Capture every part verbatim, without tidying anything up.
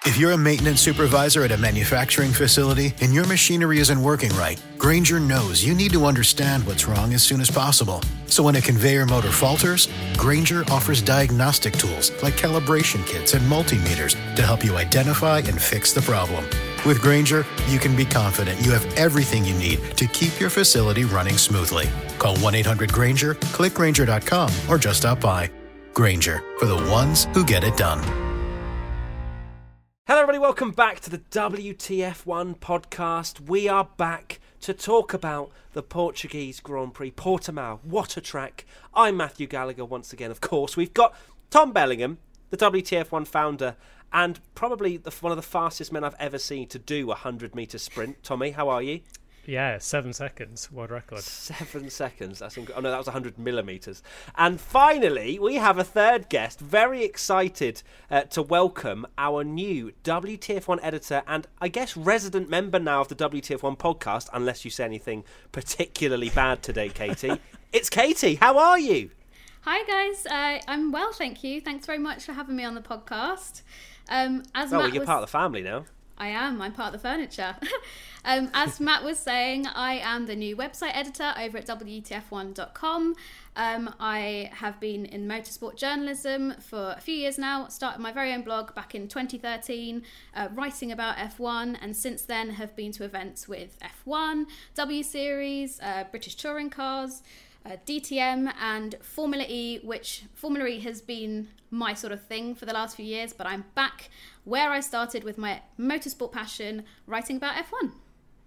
If you're a maintenance supervisor at a manufacturing facility and your machinery isn't working right, Grainger knows you need to understand what's wrong as soon as possible. So when a conveyor motor falters, Grainger offers diagnostic tools like calibration kits and multimeters to help you identify and fix the problem. With Grainger, you can be confident you have everything you need to keep your facility running smoothly. Call one eight hundred Grainger, click Grainger dot com, or just stop by. Grainger, for the ones who get it done. Hello everybody, welcome back to the W T F one podcast. We are back to talk about the Portuguese Grand Prix, Portimao. What a track. I'm Matthew Gallagher once again, of course. We've got Tom Bellingham, the W T F one founder, and probably the, one of the fastest men I've ever seen to do a hundred metre sprint. Tommy, how are you? Yeah, seven seconds, world record. Seven seconds. That's inc- oh no, that was one hundred millimetres. And finally, we have a third guest. Very excited uh, to welcome our new W T F one editor and I guess resident member now of the W T F one podcast, unless you say anything particularly bad today, Katie. It's Katie. How are you? Hi guys, uh, I'm well, thank you. Thanks very much for having me on the podcast. Um, as oh, Matt well, you're was... part of the family now. I am. I'm part of the furniture. um, as Matt was saying, I am the new website editor over at W T F one dot com. Um, I have been in motorsport journalism for a few years now. Started my very own blog back in twenty thirteen, uh, writing about F one, and since then have been to events with F one, W Series, uh, British touring cars, Uh, D T M and Formula E, which Formula E has been my sort of thing for the last few years, but I'm back where I started with my motorsport passion, writing about F one.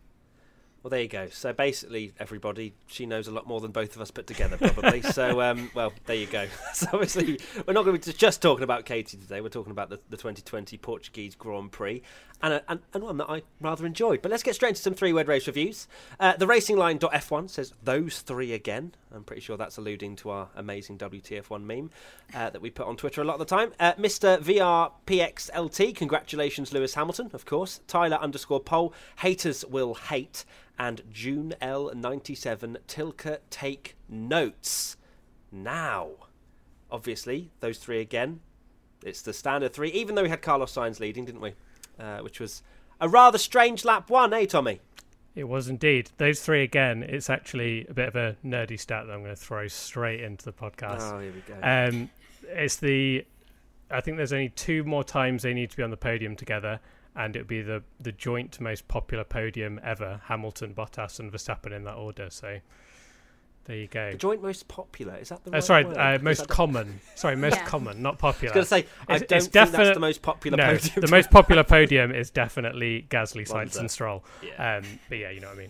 Well, there you go. So basically, everybody, she knows a lot more than both of us put together, probably. so, um, well, there you go. So obviously, we're not going to be just talking about Katie today. We're talking about the, the twenty twenty Portuguese Grand Prix, and, a, and, and one that I rather enjoyed. But let's get straight into some three-word race reviews. Uh, the Racing Line dot F one says, those three again. I'm pretty sure that's alluding to our amazing W T F one meme uh, that we put on Twitter a lot of the time. Uh, Mister V R P X L T, congratulations, Lewis Hamilton, of course. Tyler underscore Pole, haters will hate. And June L ninety-seven, Tilke, take notes. Now, obviously, those three again, it's the standard three, even though we had Carlos Sainz leading, didn't we? Uh, which was a rather strange lap one, eh, Tommy? It was indeed. Those three again, it's actually a bit of a nerdy stat that I'm going to throw straight into the podcast. Oh, here we go. Um, it's the, I think there's only two more times they need to be on the podium together, and it would be the, the joint most popular podium ever, Hamilton, Bottas and Verstappen in that order. So there you go. The joint most popular, is that the right uh, Sorry, word? uh, most that common. The... Sorry, most yeah. common, not popular. I was going to say, I it's, don't it's think definite... that's the most popular no, podium. the most popular podium is definitely Gasly, One's Sainz that. and Stroll. Yeah. Um, but yeah, you know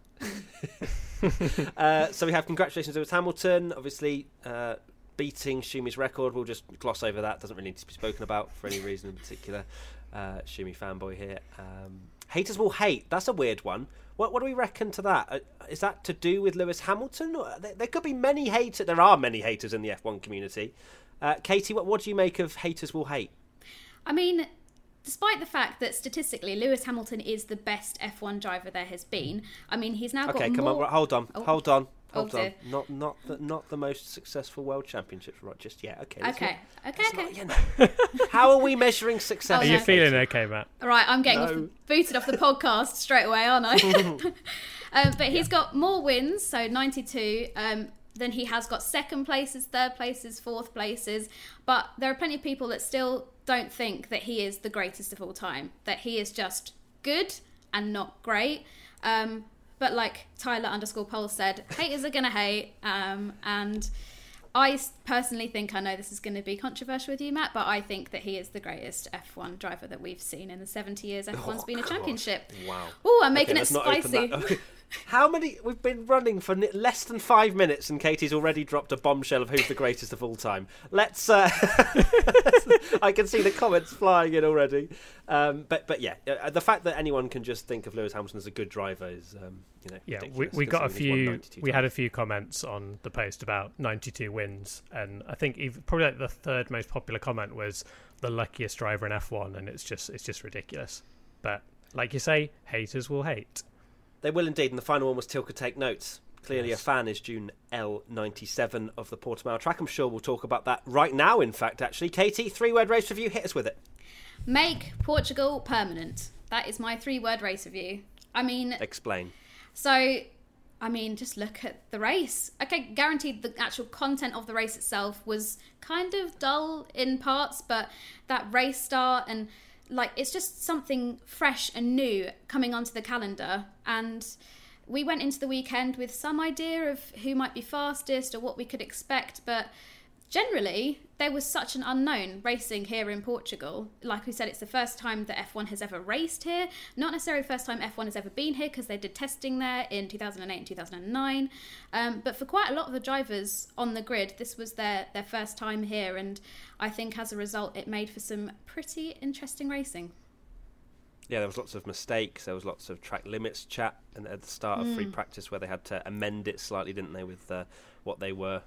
what I mean. uh, so we have congratulations to Lewis Hamilton, obviously uh, beating Schumi's record. We'll just gloss over that. Doesn't really need to be spoken about for any reason in particular. Uh, Schumi fanboy here. Um, haters will hate. That's a weird one. What, what do we reckon to that? Uh, is that to do with Lewis Hamilton? Or there, there could be many haters. There are many haters in the F one community. Uh, Katie, what, what do you make of haters will hate? I mean, despite the fact that statistically Lewis Hamilton is the best F one driver there has been, I mean, he's now got okay, come more... on, hold on, oh. hold on. Oh, Hold on, dear. not not the not the most successful world championships right just yet. Okay, let's Okay, not- okay, let's okay. not, you know. How are we measuring success? Oh, Are no. you feeling okay, Matt? All right, I'm getting No. off, booted off the podcast straight away, aren't I? um, but he's got more wins, so ninety-two, um, than he has got second places, third places, fourth places. But there are plenty of people that still don't think that he is the greatest of all time, that he is just good and not great. Um, but like Tyler underscore Pole said, haters are going to hate. Um, and I personally think, I know this is going to be controversial with you, Matt, but I think that he is the greatest F one driver that we've seen in the seventy years F one's Oh, been a God. championship. Wow. Oh, I'm making Okay, it let's not open spicy. that. How many? We've been running for ni- less than five minutes, and Katie's already dropped a bombshell of who's the greatest of all time. Let's. Uh, I can see the comments flying in already. Um, but but yeah, uh, the fact that anyone can just think of Lewis Hamilton as a good driver is, um, you know, Yeah, we, ridiculous, we got a considering he's won few. ninety-two We had a times. few comments on the post about ninety-two wins, and I think even, probably like the third most popular comment was the luckiest driver in F one, and it's just it's just ridiculous. But like you say, haters will hate. They will indeed, and the final one was Tilke Take Notes. Clearly Yes. a fan is June L ninety-seven of the Portimao track. I'm sure we'll talk about that right now, in fact, actually. Katie, three-word race review, hit us with it. Make Portugal permanent. That is my three-word race review. I mean... Explain. So, I mean, just look at the race. Okay, guaranteed the actual content of the race itself was kind of dull in parts, but that race start and, like, it's just something fresh and new coming onto the calendar. And we went into the weekend with some idea of who might be fastest or what we could expect, but generally, there was such an unknown racing here in Portugal. Like we said, it's the first time that F one has ever raced here. Not necessarily the first time F one has ever been here, because they did testing there in two thousand eight and two thousand nine. Um, but for quite a lot of the drivers on the grid, this was their, their first time here. And I think as a result, it made for some pretty interesting racing. Yeah, there was lots of mistakes. There was lots of track limits chat and at the start of Mm. free practice where they had to amend it slightly, didn't they, with uh, what they were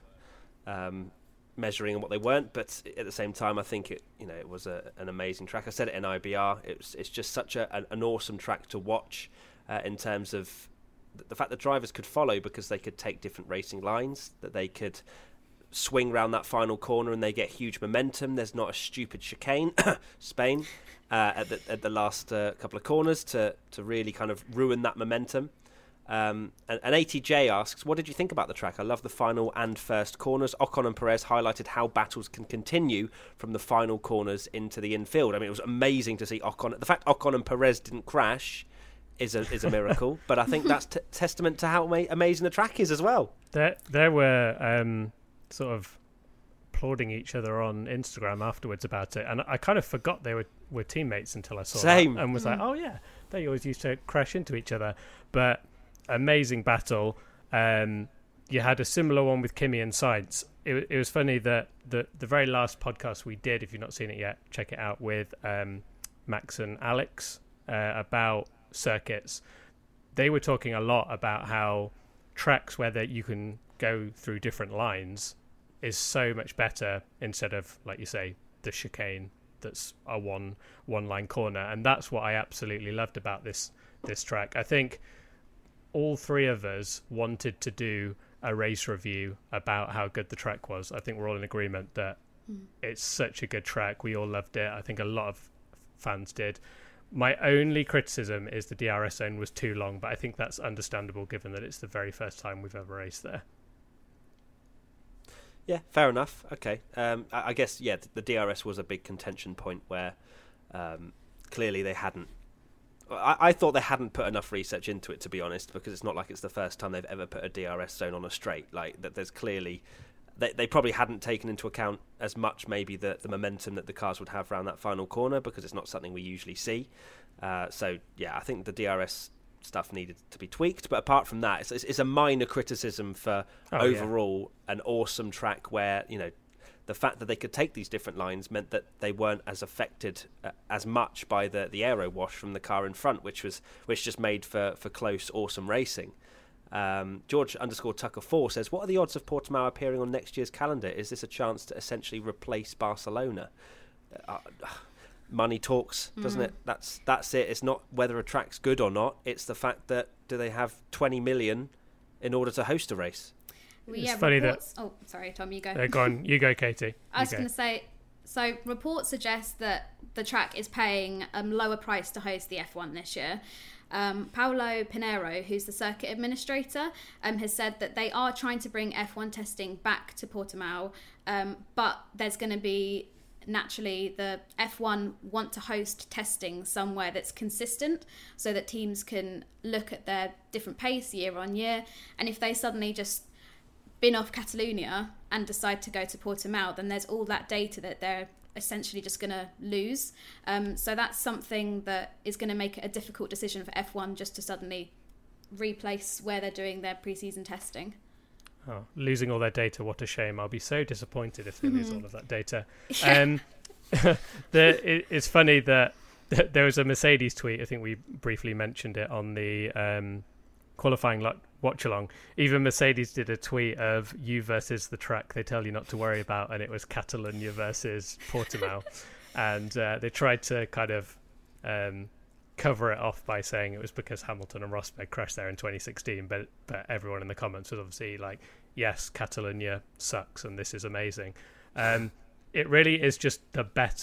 um, measuring and what they weren't. But at the same time, I think it, you know, it was a, an amazing track. I said it in I B R. It's it's just such a, an, an awesome track to watch uh, in terms of the fact that drivers could follow because they could take different racing lines, that they could swing round that final corner and they get huge momentum. There's not a stupid chicane, Spain, uh, at the at the last uh, couple of corners to to really kind of ruin that momentum. Um, and, and A T J asks, what did you think about the track? I love the final and first corners. Ocon and Perez highlighted how battles can continue from the final corners into the infield. I mean, it was amazing to see Ocon. The fact Ocon and Perez didn't crash is a is a miracle, but I think that's t- testament to how ama- amazing the track is as well. There, there were um, sort of applauding each other on Instagram afterwards about it, and I kind of forgot they were, were teammates until I saw Same. that and was like, oh yeah, they always used to crash into each other. But amazing battle. Um, you had a similar one with Kimi and Sainz. It, it was funny that the the very last podcast we did, if you've not seen it yet, check it out, with um, Max and Alex uh, about circuits. They were talking a lot about how tracks where that you can go through different lines is so much better instead of, like you say, the chicane that's a one one line corner. And that's what I absolutely loved about this this track. I think all three of us wanted to do a race review about how good the track was. I think we're all in agreement that mm. it's such a good track. We all loved it. I think a lot of fans did. My only criticism is the D R S zone was too long, but I think that's understandable given that it's the very first time we've ever raced there. Yeah, fair enough. Okay. Um, I, I guess, yeah, the D R S was a big contention point where um, clearly they hadn't I, I thought they hadn't put enough research into it, to be honest, because it's not like it's the first time they've ever put a D R S zone on a straight. Like, that, there's clearly they they probably hadn't taken into account as much maybe the the momentum that the cars would have around that final corner, because it's not something we usually see. Uh, so yeah, I think the D R S stuff needed to be tweaked, but apart from that, it's, it's, it's a minor criticism for oh, overall yeah. an awesome track where, you know, the fact that they could take these different lines meant that they weren't as affected uh, as much by the, the aero wash from the car in front, which was which just made for, for close, awesome racing. Um, George underscore Tucker four says, what are the odds of Portimao appearing on next year's calendar? Is this a chance to essentially replace Barcelona? Uh, uh, money talks, doesn't mm. it? That's that's it. It's not whether a track's good or not. It's the fact that do they have twenty million in order to host a race? Well, it's yeah, funny reports... that... Oh, sorry, Tom, you go. Uh, go on, you go, Katie. I was go. going to say, so reports suggest that the track is paying a um, lower price to host the F one this year. Um, Paulo Pinheiro, who's the circuit administrator, um, has said that they are trying to bring F one testing back to Portimao, um, but there's going to be, naturally, the F one want to host testing somewhere that's consistent so that teams can look at their different pace year on year. And if they suddenly just bin off Catalonia and decide to go to Portimao, then there's all that data that they're essentially just going to lose. Um, so that's something that is going to make it a difficult decision for F one just to suddenly replace where they're doing their pre-season testing. Oh, losing all their data, what a shame. I'll be so disappointed if they mm-hmm. lose all of that data. Um, the, it, it's funny that, that there was a Mercedes tweet, I think we briefly mentioned it on the um, qualifying lo- watch along. Even Mercedes did a tweet of you versus the track they tell you not to worry about, and it was Catalonia versus Portimao. And uh, they tried to kind of um, cover it off by saying it was because Hamilton and Rosberg crashed there in twenty sixteen, but but everyone in the comments was obviously like, yes, Catalonia sucks and this is amazing. Um, it really is just the better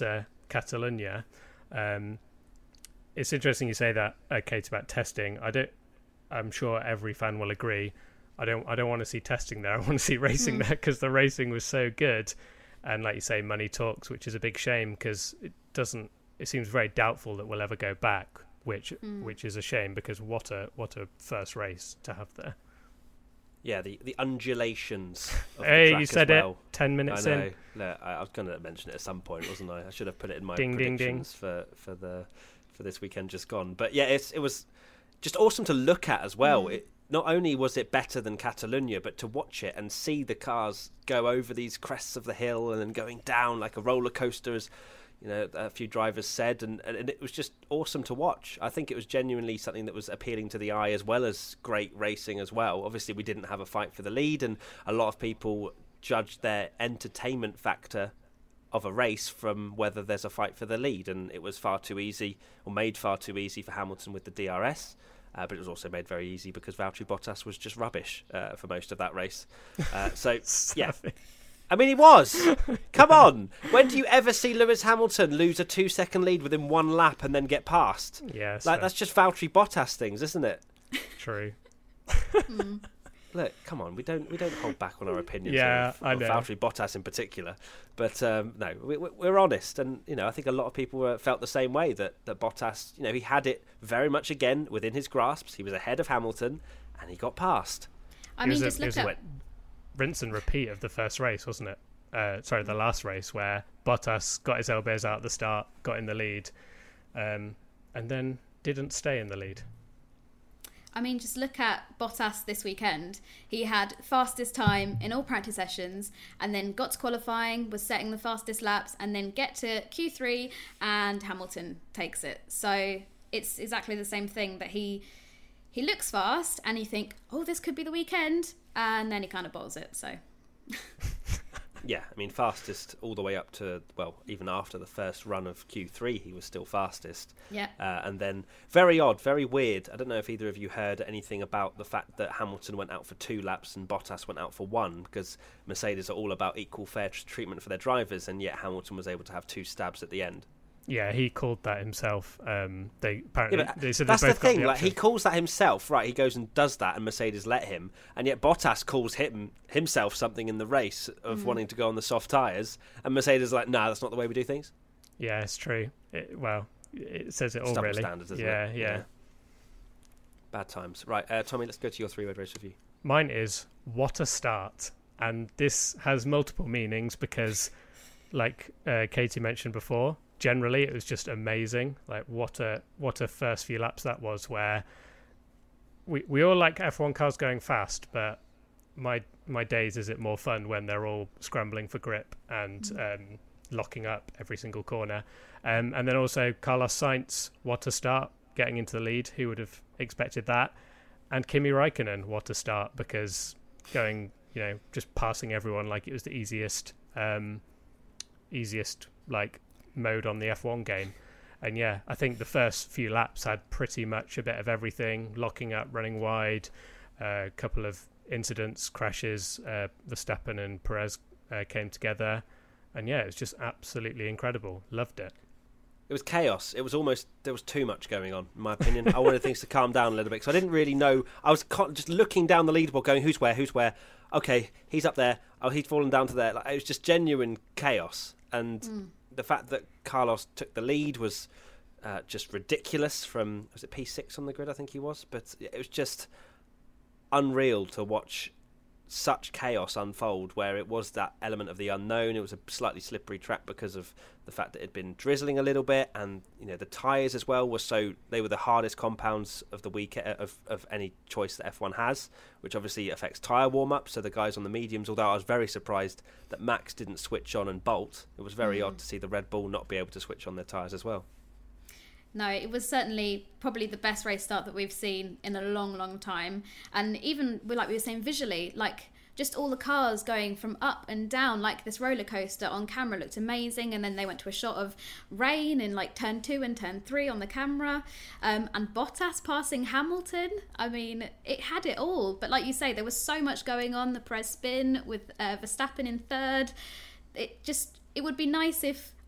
Catalonia. Um, it's interesting you say that, uh, Kate, about testing. I don't. I'm sure every fan will agree. I don't. I don't want to see testing there. I want to see racing mm. there, because the racing was so good. And like you say, money talks, which is a big shame, because it doesn't. It seems very doubtful that we'll ever go back, which mm. which is a shame, because what a what a first race to have there. Yeah, the, the undulations of hey, the track you said as well. it ten minutes I know. in. No, I, I was going to mention it at some point, wasn't I? I should have put it in my ding, predictions ding, ding. for for the for this weekend just gone. But yeah, it's it was just awesome to look at as well. Mm. It, not only was it better than Catalonia, but to watch it and see the cars go over these crests of the hill and then going down like a roller coaster, as you know, a few drivers said, and, and it was just awesome to watch. I think it was genuinely something that was appealing to the eye, as well as great racing as well. Obviously, we didn't have a fight for the lead, and a lot of people judged their entertainment factor of a race from whether there's a fight for the lead, and it was far too easy, or made far too easy for Hamilton with the D R S. Uh, but it was also made very easy because Valtteri Bottas was just rubbish uh, for most of that race. Uh, so, yeah. I mean, he was. Come on. When do you ever see Lewis Hamilton lose a two-second lead within one lap and then get past? Yeah, like fair. That's just Valtteri Bottas things, isn't it? True. mm. Look, come on. We don't we don't hold back on our opinions. Yeah, of, I of know. Valtteri Bottas in particular. But um, no, we, we're honest, and you know, I think a lot of people were, felt the same way, that that Bottas, you know, he had it very much again within his grasp. He was ahead of Hamilton, and he got past. I it mean, was just a, look it was at. a rinse and repeat of the first race, wasn't it? Uh, sorry, the last race, where Bottas got his elbows out at the start, got in the lead, um, and then didn't stay in the lead. I mean, just look at Bottas this weekend. He had fastest time in all practice sessions, and then got to qualifying, was setting the fastest laps, and then get to Q three, and Hamilton takes it. So it's exactly the same thing, that he he looks fast, and you think, oh, this could be the weekend, and then he kind of bottles it. So. Yeah, I mean, fastest all the way up to, well, even after the first run of Q three, he was still fastest. Yeah. Uh, and then, very odd, very weird. I don't know if either of you heard anything about the fact that Hamilton went out for two laps and Bottas went out for one, because Mercedes are all about equal fair treatment for their drivers, and yet Hamilton was able to have two stabs at the end. Yeah, he called that himself. Um, they apparently Yeah, they said that's they the both got thing. the Like, option. he calls that himself, right? He goes and does that, and Mercedes let him. And yet Bottas calls him himself something in the race of mm. wanting to go on the soft tyres, and Mercedes is like, "Nah, that's not the way we do things." Yeah, it's true. It, well, it says it all, Double really. standards, isn't yeah, it? yeah, yeah. Bad times. Right, uh, Tommy, let's go to your three-word race review. Mine is what a start, and this has multiple meanings because, like uh, Katie mentioned before, generally it was just amazing. Like what a what a first few laps that was, where we we all like F one cars going fast, but my my days is it more fun when they're all scrambling for grip and um, locking up every single corner. Um, and then also Carlos Sainz, what a start, getting into the lead. Who would have expected that? And Kimi Räikkönen, what a start, because going, you know, just passing everyone like it was the easiest um, easiest like mode on the F one game. And yeah, I think the first few laps had pretty much a bit of everything: locking up, running wide, a uh, couple of incidents, crashes, uh, Verstappen and Perez uh, came together, and yeah, it was just absolutely incredible. Loved it. It was chaos. It was almost, there was too much going on, in my opinion. I wanted things to calm down a little bit, because I didn't really know. I was just looking down the leaderboard going, who's where, who's where? Okay, he's up there. Oh, he's fallen down to there. Like, it was just genuine chaos. And mm. the fact that Carlos took the lead was uh, just ridiculous from, was it P six on the grid, I think he was? But it was just unreal to watch such chaos unfold, where it was that element of the unknown. It was a slightly slippery track because of the fact that it had been drizzling a little bit, and you know the tyres as well were so they were the hardest compounds of the week of, of any choice that F one has, which obviously affects tyre warm-up. So the guys on the mediums, although I was very surprised that Max didn't switch on and bolt, it was very mm. odd to see the Red Bull not be able to switch on their tyres as well. No, it was certainly probably the best race start that we've seen in a long, long time. And even, like we were saying, visually, like just all the cars going from up and down like this roller coaster on camera looked amazing. And then they went to a shot of rain in like turn two and turn three on the camera. Um, and Bottas passing Hamilton. I mean, it had it all. But like you say, there was so much going on. The Perez spin with uh, Verstappen in third. It just, it would be nice if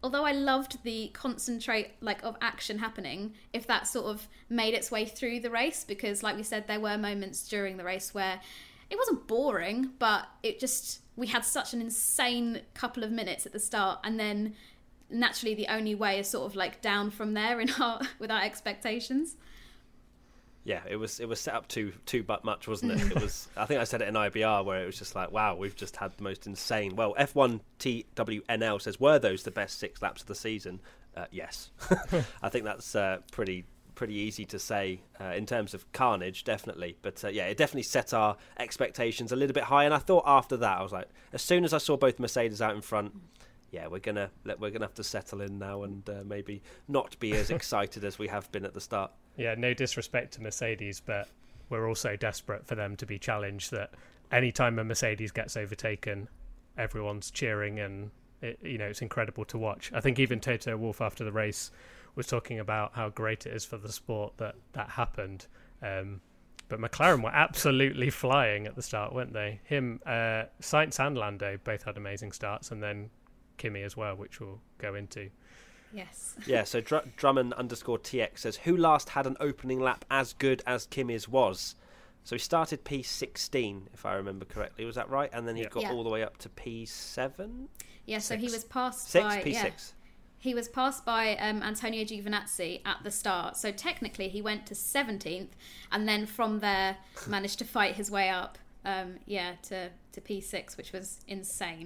although I loved the concentrate like of action happening, if that sort of made its way through the race, because like we said, there were moments during the race where it wasn't boring, but it just, we had such an insane couple of minutes at the start, and then naturally the only way is sort of like down from there in our with our expectations. Yeah, it was it was set up too too but much, wasn't it? It was. I think I said it in I B R where it was just like, wow, we've just had the most insane. Well, F one T W N L says, were those the best six laps of the season? Uh, yes, I think that's uh, pretty pretty easy to say uh, in terms of carnage, definitely. But uh, yeah, it definitely set our expectations a little bit high. And I thought after that, I was like, as soon as I saw both Mercedes out in front, yeah, we're gonna we're gonna have to settle in now and uh, maybe not be as excited as we have been at the start. Yeah, no disrespect to Mercedes, but we're also desperate for them to be challenged. That anytime a Mercedes gets overtaken, everyone's cheering, and it, you know, it's incredible to watch. I think even Toto Wolff after the race was talking about how great it is for the sport that that happened. Um, but McLaren were absolutely flying at the start, weren't they? Him, uh, Sainz and Lando both had amazing starts, and then Kimi as well, which we'll go into. Yes. Yeah, so Dr- Drummond underscore T X says, who last had an opening lap as good as Kimi's was? So he started P sixteen, if I remember correctly. Was that right? And then he Yeah. got Yeah. all the way up to P seven? Yeah, so he Six. was passed Six? by... P yeah. six. He was passed by um, Antonio Giovinazzi at the start. So technically he went to seventeenth and then from there managed to fight his way up, um, yeah, to, to P six, which was insane.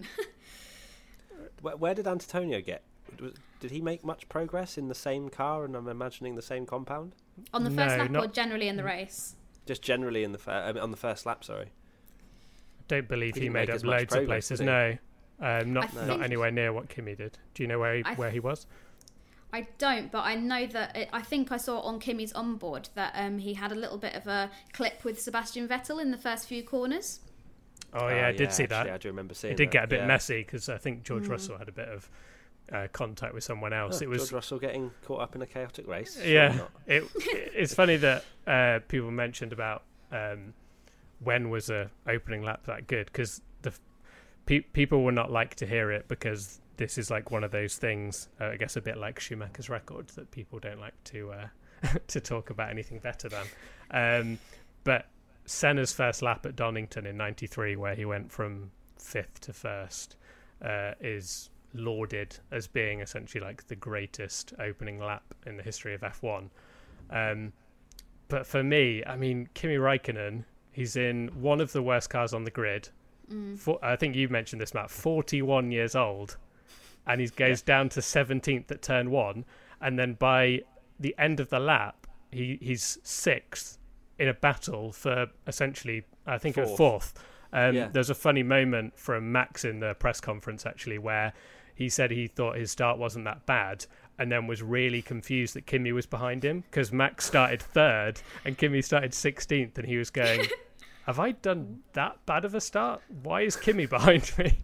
Where, where did Antonio get? Was, did he make much progress in the same car, and I'm imagining the same compound? On the first No, lap or not- generally in the race? Just generally in the fir- I mean, on the first lap, sorry. Don't believe He he, didn't made make up as much loads of progress, places. did he? No, um, not I not think- anywhere near what Kimi did. Do you know where he, I where he was? I don't, but I know that it, I think I saw on Kimi's onboard that um, he had a little bit of a clip with Sebastian Vettel in the first few corners. Oh yeah, Uh, I did see actually, that. I do remember seeing It did that, get a bit yeah. messy because I think George Mm. Russell had a bit of uh, contact with someone else. Oh, it was George Russell getting caught up in a chaotic race? Surely yeah. not. It, it's funny that uh, people mentioned about um, when was a opening lap that good, because the pe- people will not like to hear it because this is like one of those things. Uh, I guess a bit like Schumacher's record that people don't like to uh, to talk about anything better than. Um, but Senna's first lap at Donington in ninety-three, where he went from fifth to first, uh, is lauded as being essentially like the greatest opening lap in the history of F one. Um, but for me, I mean, Kimi Räikkönen, he's in one of the worst cars on the grid. Mm. For, I think you mentioned this, Matt, forty-one years old, and he goes yeah. down to seventeenth at turn one, and then by the end of the lap, he, he's sixth in a battle for essentially, I think, fourth. a fourth. Um, yeah. There's a funny moment from Max in the press conference, actually, where he said he thought his start wasn't that bad, and then was really confused that Kimi was behind him, because Max started third and Kimi started sixteenth, and he was going, have I done that bad of a start? Why is Kimi behind me?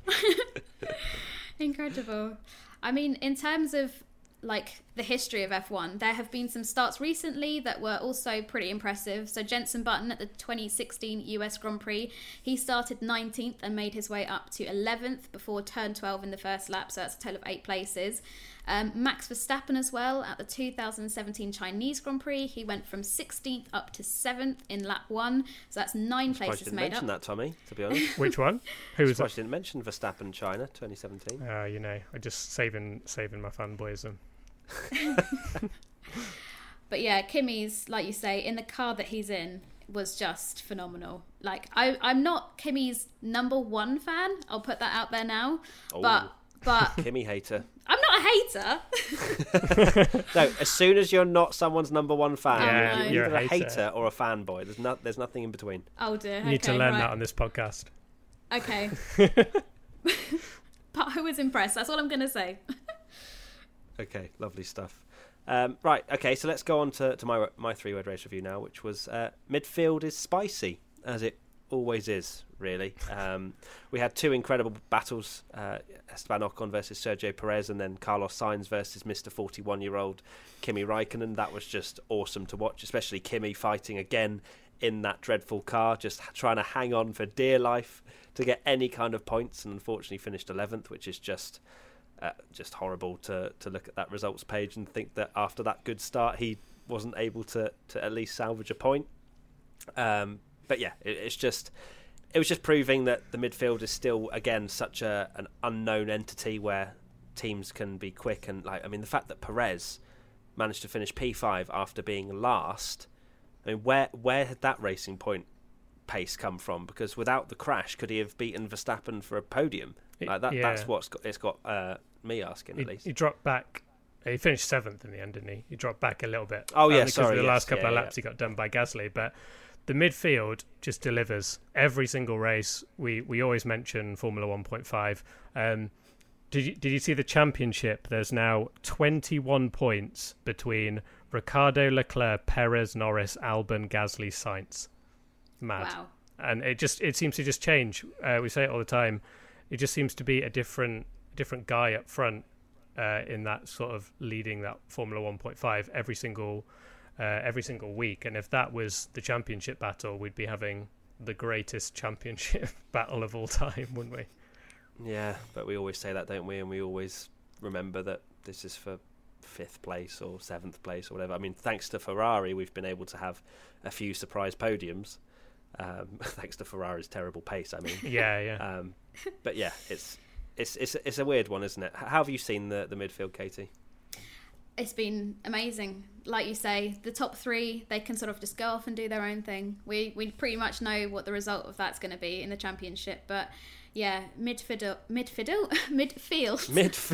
Incredible. I mean, in terms of like the history of F one, there have been some starts recently that were also pretty impressive. So Jenson Button at the twenty sixteen U S Grand Prix, he started nineteenth and made his way up to eleventh before turn twelve in the first lap, so that's a total of eight places. Um, Max Verstappen as well at the two thousand seventeen Chinese Grand Prix, he went from sixteenth up to seventh in lap one, so that's nine places you didn't made mention up. that, Tommy, to be honest. Which one? Who was Surprised that? you didn't mention Verstappen China twenty seventeen. Uh, you know, I just saving saving my fanboyism. But yeah, Kimi's, like you say, in the car that he's in was just phenomenal. Like, I, I'm not Kimi's number one fan, I'll put that out there now, Oh. but but Kimi hater. I'm not a hater. No, as soon as you're not someone's number one fan, Yeah, you're, you're either a a hater. hater or a fanboy. There's not, there's nothing in between. Oh dear. You need okay, to learn right. that on this podcast. Okay. But I was impressed, that's all I'm going to say. Okay, lovely stuff. Um, right, okay, so let's go on to, to my my three-word race review now, which was uh, midfield is spicy, as it always is, really. Um, we had two incredible battles, uh, Esteban Ocon versus Sergio Perez, and then Carlos Sainz versus Mister forty-one-year-old Kimi Räikkönen. That was just awesome to watch, especially Kimi fighting again in that dreadful car, just trying to hang on for dear life to get any kind of points, and unfortunately finished eleventh, which is just... uh, just horrible to to look at that results page and think that after that good start he wasn't able to to at least salvage a point. Um, but yeah, it, it's just it was just proving that the midfield is still again such a an unknown entity where teams can be quick. And like I mean, the fact that Perez managed to finish P five after being last, I mean, where where had that Racing Point pace come from? Because without the crash, could he have beaten Verstappen for a podium? Like that, yeah. That's what's got, it's got uh, me asking he, at least. He dropped back. He finished seventh in the end, didn't he? He dropped back a little bit. Oh, yeah, because sorry. of the yes, last couple yeah, of yeah. laps he got done by Gasly. But the midfield just delivers every single race. We we always mention Formula one point five. Um, did you, did you see the championship? There's now twenty-one points between Ricciardo, Leclerc, Perez, Norris, Albon, Gasly, Sainz. Mad. Wow. And it just it seems to just change. Uh, we say it all the time. It just seems to be a different different guy up front uh, in that sort of leading that Formula one point five every single uh, every single week. And if that was the championship battle, we'd be having the greatest championship battle of all time, wouldn't we? Yeah, but we always say that, don't we? And we always remember that this is for fifth place or seventh place or whatever. I mean, thanks to Ferrari, we've been able to have a few surprise podiums. Um, thanks to Ferrari's terrible pace, I mean. Yeah, yeah. Um, but yeah, it's it's it's it's a weird one, isn't it? How have you seen the, the midfield, Katie? It's been amazing. Like you say, the top three, they can sort of just go off and do their own thing. We we pretty much know what the result of that's going to be in the championship. But yeah, midfiddle, midfiddle, midfield,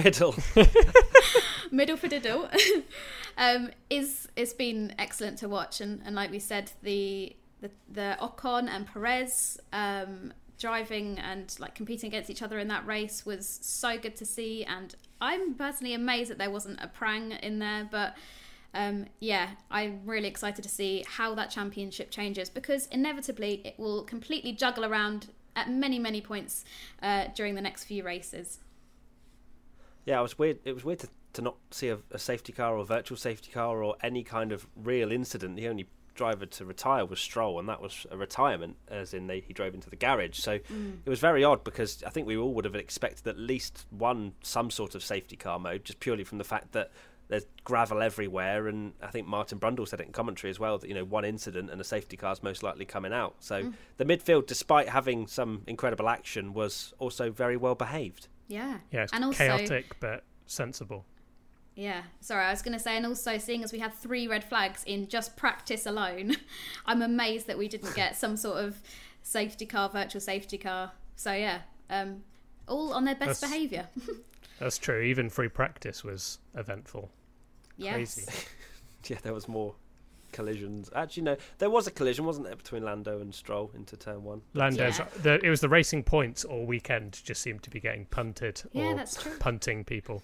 Midfiddle. middle fiddle, um, is it's been excellent to watch. And, and like we said, the the the Ocon and Perez um, driving and like competing against each other in that race was so good to see. And I'm personally amazed that there wasn't a prang in there, but um, yeah, I'm really excited to see how that championship changes, because inevitably it will completely juggle around at many, many points uh, during the next few races. Yeah, it was weird. It was weird to, to not see a, a safety car or a virtual safety car or any kind of real incident. The only driver to retire was Stroll, and that was a retirement, as in they, he drove into the garage. So Mm. it was very odd, because I think we all would have expected at least one some sort of safety car mode, just purely from the fact that there's gravel everywhere. And I think Martin Brundle said it in commentary as well, that, you know, one incident and a safety car is most likely coming out. So Mm. the midfield, despite having some incredible action, was also very well behaved. Yeah. Yeah, it's And also- chaotic but sensible. Yeah, sorry, I was going to say, and also seeing as we had three red flags in just practice alone, I'm amazed that we didn't get some sort of safety car, virtual safety car. So yeah, um, all on their best That's- behaviour. That's true. Even free practice was eventful. Yes. Crazy. Yeah, there was more collisions. Actually, no, there was a collision, wasn't there, between Lando and Stroll into turn one? Lando's, Yeah. the, it was the Racing Points all weekend just seemed to be getting punted Yeah, or that's true. punting people.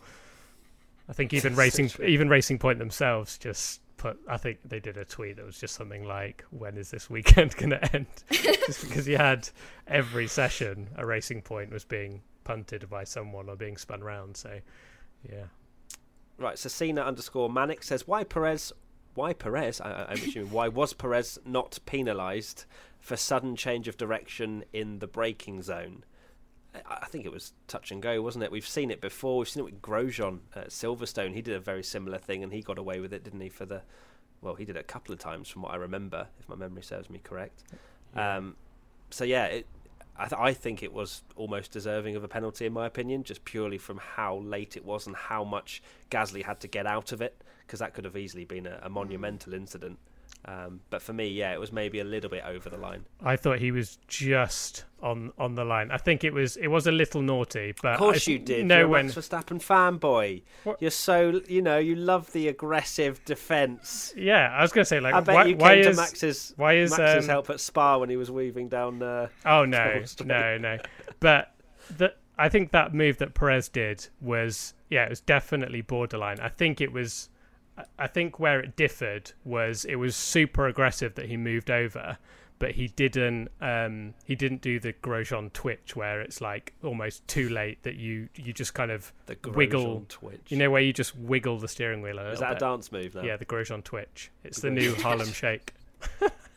I think even Racing even Racing Point themselves just put, I think they did a tweet that was just something like, when is this weekend going to end? Just because you had every session a Racing Point was being punted by someone or being spun round. So, yeah. Right, so Cena underscore Manic says, why Perez, why Perez, I, I- I'm assuming, why was Perez not penalised for sudden change of direction in the braking zone? I, I think it was touch and go, wasn't it? We've seen it before. We've seen it with Grosjean at Silverstone. He did a very similar thing, and he got away with it, didn't he, for the... Well, he did it a couple of times from what I remember, if my memory serves me correct. Um, so, yeah, it, I, th- I think it was almost deserving of a penalty, in my opinion, just purely from how late it was and how much Gasly had to get out of it, because that could have easily been a, a monumental incident. Um, but for me, yeah, it was maybe a little bit over the line. I thought he was just on on the line. I think it was it was a little naughty, but Of course I, you did. No, You're a when Max Verstappen fanboy. What? You're so, you know, you love the aggressive defence. yeah, I was going to say like I bet why, you why came is to Max's, why is Max's um, help at Spa when he was weaving down uh, Oh no, Trouble Street. no, no. But the I think that move that Perez did was, yeah, it was definitely borderline. I think it was, I think where it differed was it was super aggressive that he moved over, but he didn't, um, he didn't do the Grosjean twitch where it's like almost too late that you you just kind of the Grosjean wiggle, twitch. you know, where you just wiggle the steering wheel a little Is that bit. a dance move now? Yeah, the Grosjean twitch. It's The the new Grosjean Harlem Shake.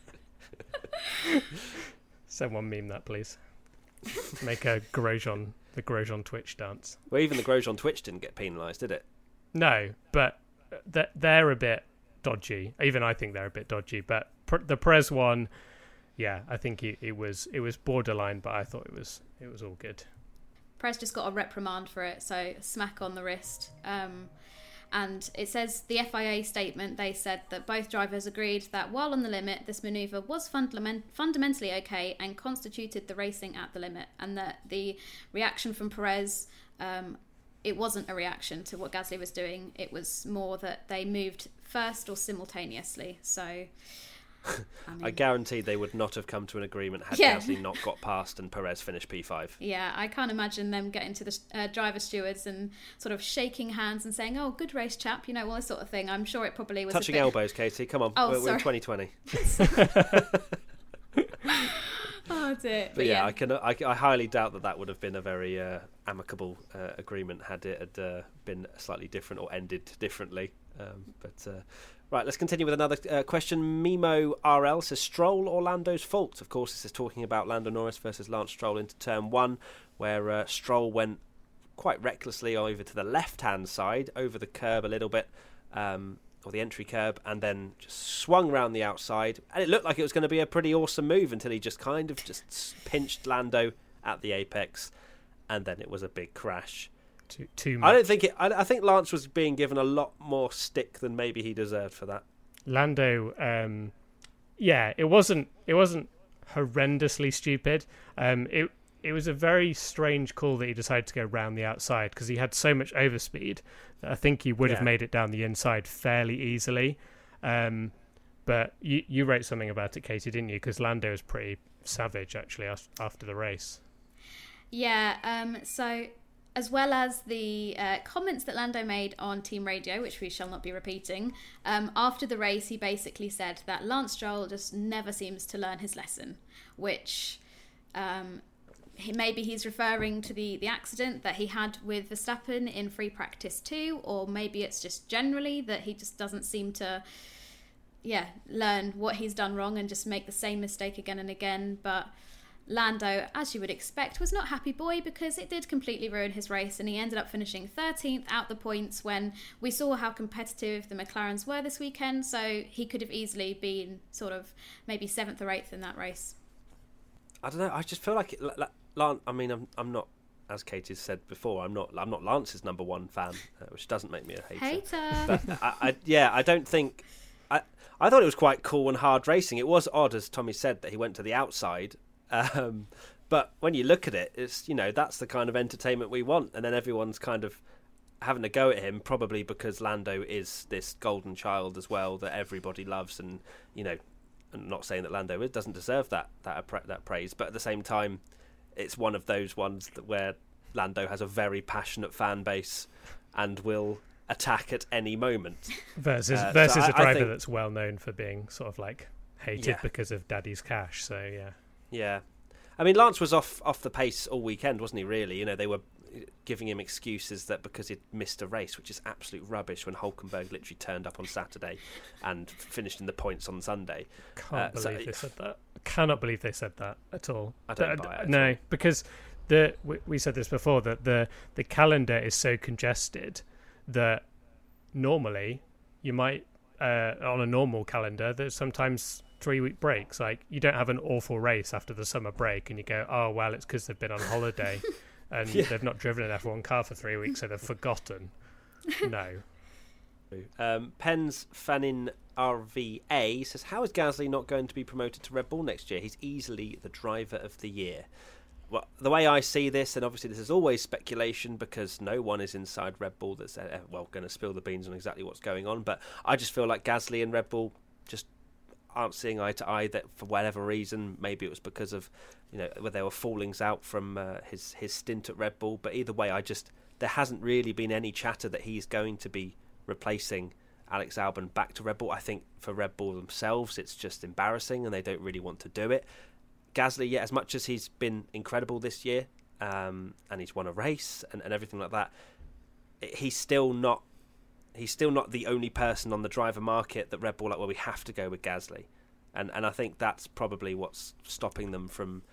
Someone meme that, please. Make a Grosjean the Grosjean Twitch dance. Well, even the Grosjean Twitch didn't get penalised, did it? No, but th- they're a bit dodgy. Even I think they're a bit dodgy. But pr- the Perez one, yeah, I think it, it was it was borderline, but I thought it was it was all good. Perez just got a reprimand for it, so smack on the wrist. Um, and it says the F I A statement, they said that both drivers agreed that while on the limit, this manoeuvre was fundament- fundamentally okay and constituted the racing at the limit, and that the reaction from Perez, um, it wasn't a reaction to what Gasly was doing. It was more that they moved first or simultaneously. So I, mean, I guarantee they would not have come to an agreement had Yeah. Gasly not got past and Perez finished P five. yeah, I can't imagine them getting to the uh, driver stewards and sort of shaking hands and saying, "Oh, good race, chap," you know, all this sort of thing. I'm sure it probably was Touching a bit... elbows, Katie. Come on, Oh, we're, we're sorry. in twenty twenty. Oh dear. But, But yeah, yeah, I can. I, I highly doubt that that would have been a very uh, amicable uh, agreement had it had uh, been slightly different or ended differently. Um, but uh, right, let's continue with another uh, question. Mimo R L says Stroll or Lando's fault. Of course, this is talking about Lando Norris versus Lance Stroll into turn one, where uh, Stroll went quite recklessly over to the left-hand side, over the curb a little bit. Um, or the entry curb, and then just swung round the outside, and it looked like it was going to be a pretty awesome move until he just kind of just pinched Lando at the apex, and then it was a big crash. Too, too much. I don't think it. I, I think Lance was being given a lot more stick than maybe he deserved for that. Lando, um, yeah, it wasn't it wasn't horrendously stupid. Um, it it was a very strange call that he decided to go round the outside because he had so much overspeed that I think he would Yeah. have made it down the inside fairly easily. Um, but you you wrote something about it, Katie, didn't you? Because Lando was pretty savage actually as- after the race. Yeah, um, so as well as the uh, comments that Lando made on Team Radio, which we shall not be repeating, um, after the race he basically said that Lance Stroll just never seems to learn his lesson, which um, he, maybe he's referring to the, the accident that he had with Verstappen in free practice two, or maybe it's just generally that he just doesn't seem to yeah, learn what he's done wrong and just make the same mistake again and again. But Lando, as you would expect, was not happy boy because it did completely ruin his race, and he ended up finishing thirteenth out the points when we saw how competitive the McLarens were this weekend, so he could have easily been sort of maybe seventh or eighth in that race. I don't know. I just feel like it, L- L- Lance. I mean, I'm I'm not, as Katie said before, I'm not I'm not Lance's number one fan, uh, which doesn't make me a hater. Hater. But I, I, yeah, I don't think. I I thought it was quite cool and hard racing. It was odd, as Tommy said, that he went to the outside. Um, but when you look at it, it's, you know, that's the kind of entertainment we want. And then everyone's kind of having a go at him, probably because Lando is this golden child as well that everybody loves. And, you know, I'm not saying that Lando doesn't deserve that that that praise, but at the same time, it's one of those ones that where Lando has a very passionate fan base and will attack at any moment. Versus Uh, versus so I- a driver I think, that's well known for being sort of like hated Yeah. because of Daddy's cash. So yeah. Yeah, I mean, Lance was off off the pace all weekend, wasn't he? Really, you know, they were giving him excuses that because he'd missed a race, which is absolute rubbish. When Hulkenberg literally turned up on Saturday and finished in the points on Sunday. Can't Uh, so- believe they said that. Cannot believe they said that at all. I don't D- buy d- it at No, all. because the we, we said this before that the the calendar is so congested that normally you might uh, on a normal calendar there's sometimes three week breaks. Like you don't have an awful race after the summer break, and you go, oh well, it's because they've been on holiday and Yeah. they've not driven an F one car for three weeks, so they've forgotten. No. Um, Pens Fanin R V A says, how is Gasly not going to be promoted to Red Bull next year? He's easily the driver of the year. Well, the way I see this, and obviously this is always speculation because no one is inside Red Bull that's uh, well going to spill the beans on exactly what's going on, but I just feel like Gasly and Red Bull just aren't seeing eye to eye, that for whatever reason. Maybe it was because of, you know, where there were fallings out from uh, his his stint at Red Bull, but either way, I just there hasn't really been any chatter that he's going to be replacing Alex Albon back to Red Bull. I think for Red Bull themselves, it's just embarrassing and they don't really want to do it. Gasly, yeah, as much as he's been incredible this year, um, and he's won a race and, and everything like that, he's still not he's still not the only person on the driver market that Red Bull like, well, we have to go with Gasly. And and I think that's probably what's stopping them from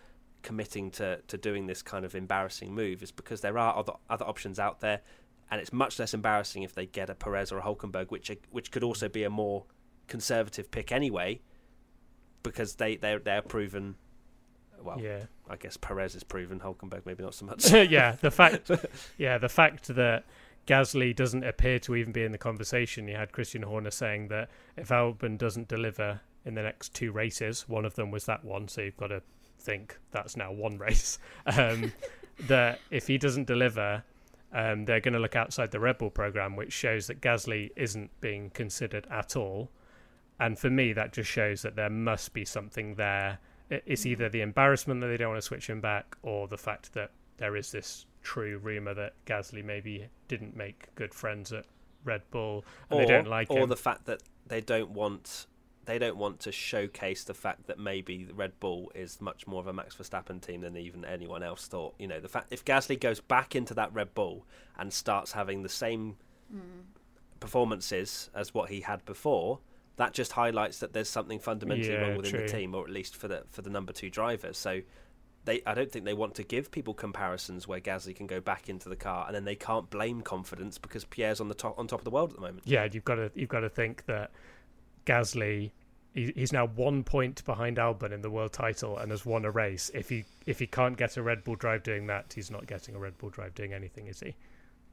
committing to, to doing this kind of embarrassing move is because there are other other options out there, and it's much less embarrassing if they get a Perez or a Hulkenberg, which which could also be a more conservative pick anyway, because they they're, they're proven. Well, yeah. I guess Perez is proven. Hulkenberg maybe not so much. yeah, the fact, yeah, the fact that Gasly doesn't appear to even be in the conversation. You had Christian Horner saying that if Albon doesn't deliver in the next two races, one of them was that one, so you've got to think that's now one race. Um, that if he doesn't deliver, um, they're going to look outside the Red Bull program, which shows that Gasly isn't being considered at all. And for me, that just shows that there must be something there. It's either the embarrassment that they don't want to switch him back, or the fact that there is this true rumour that Gasly maybe didn't make good friends at Red Bull and or, they don't like or him. Or the fact that they don't want they don't want to showcase the fact that maybe Red Bull is much more of a Max Verstappen team than even anyone else thought. You know, the fact if Gasly goes back into that Red Bull and starts having the same mm. performances as what he had before, that just highlights that there's something fundamentally yeah, wrong within true. the team, or at least for the for the number two driver. So they, I don't think they want to give people comparisons where Gasly can go back into the car and then they can't blame confidence because Pierre's on the top on top of the world at the moment. Yeah, you've got to you've got to think that Gasly, he, he's now one point behind Albon in the world title and has won a race. If he if he can't get a Red Bull drive doing that, he's not getting a Red Bull drive doing anything, is he?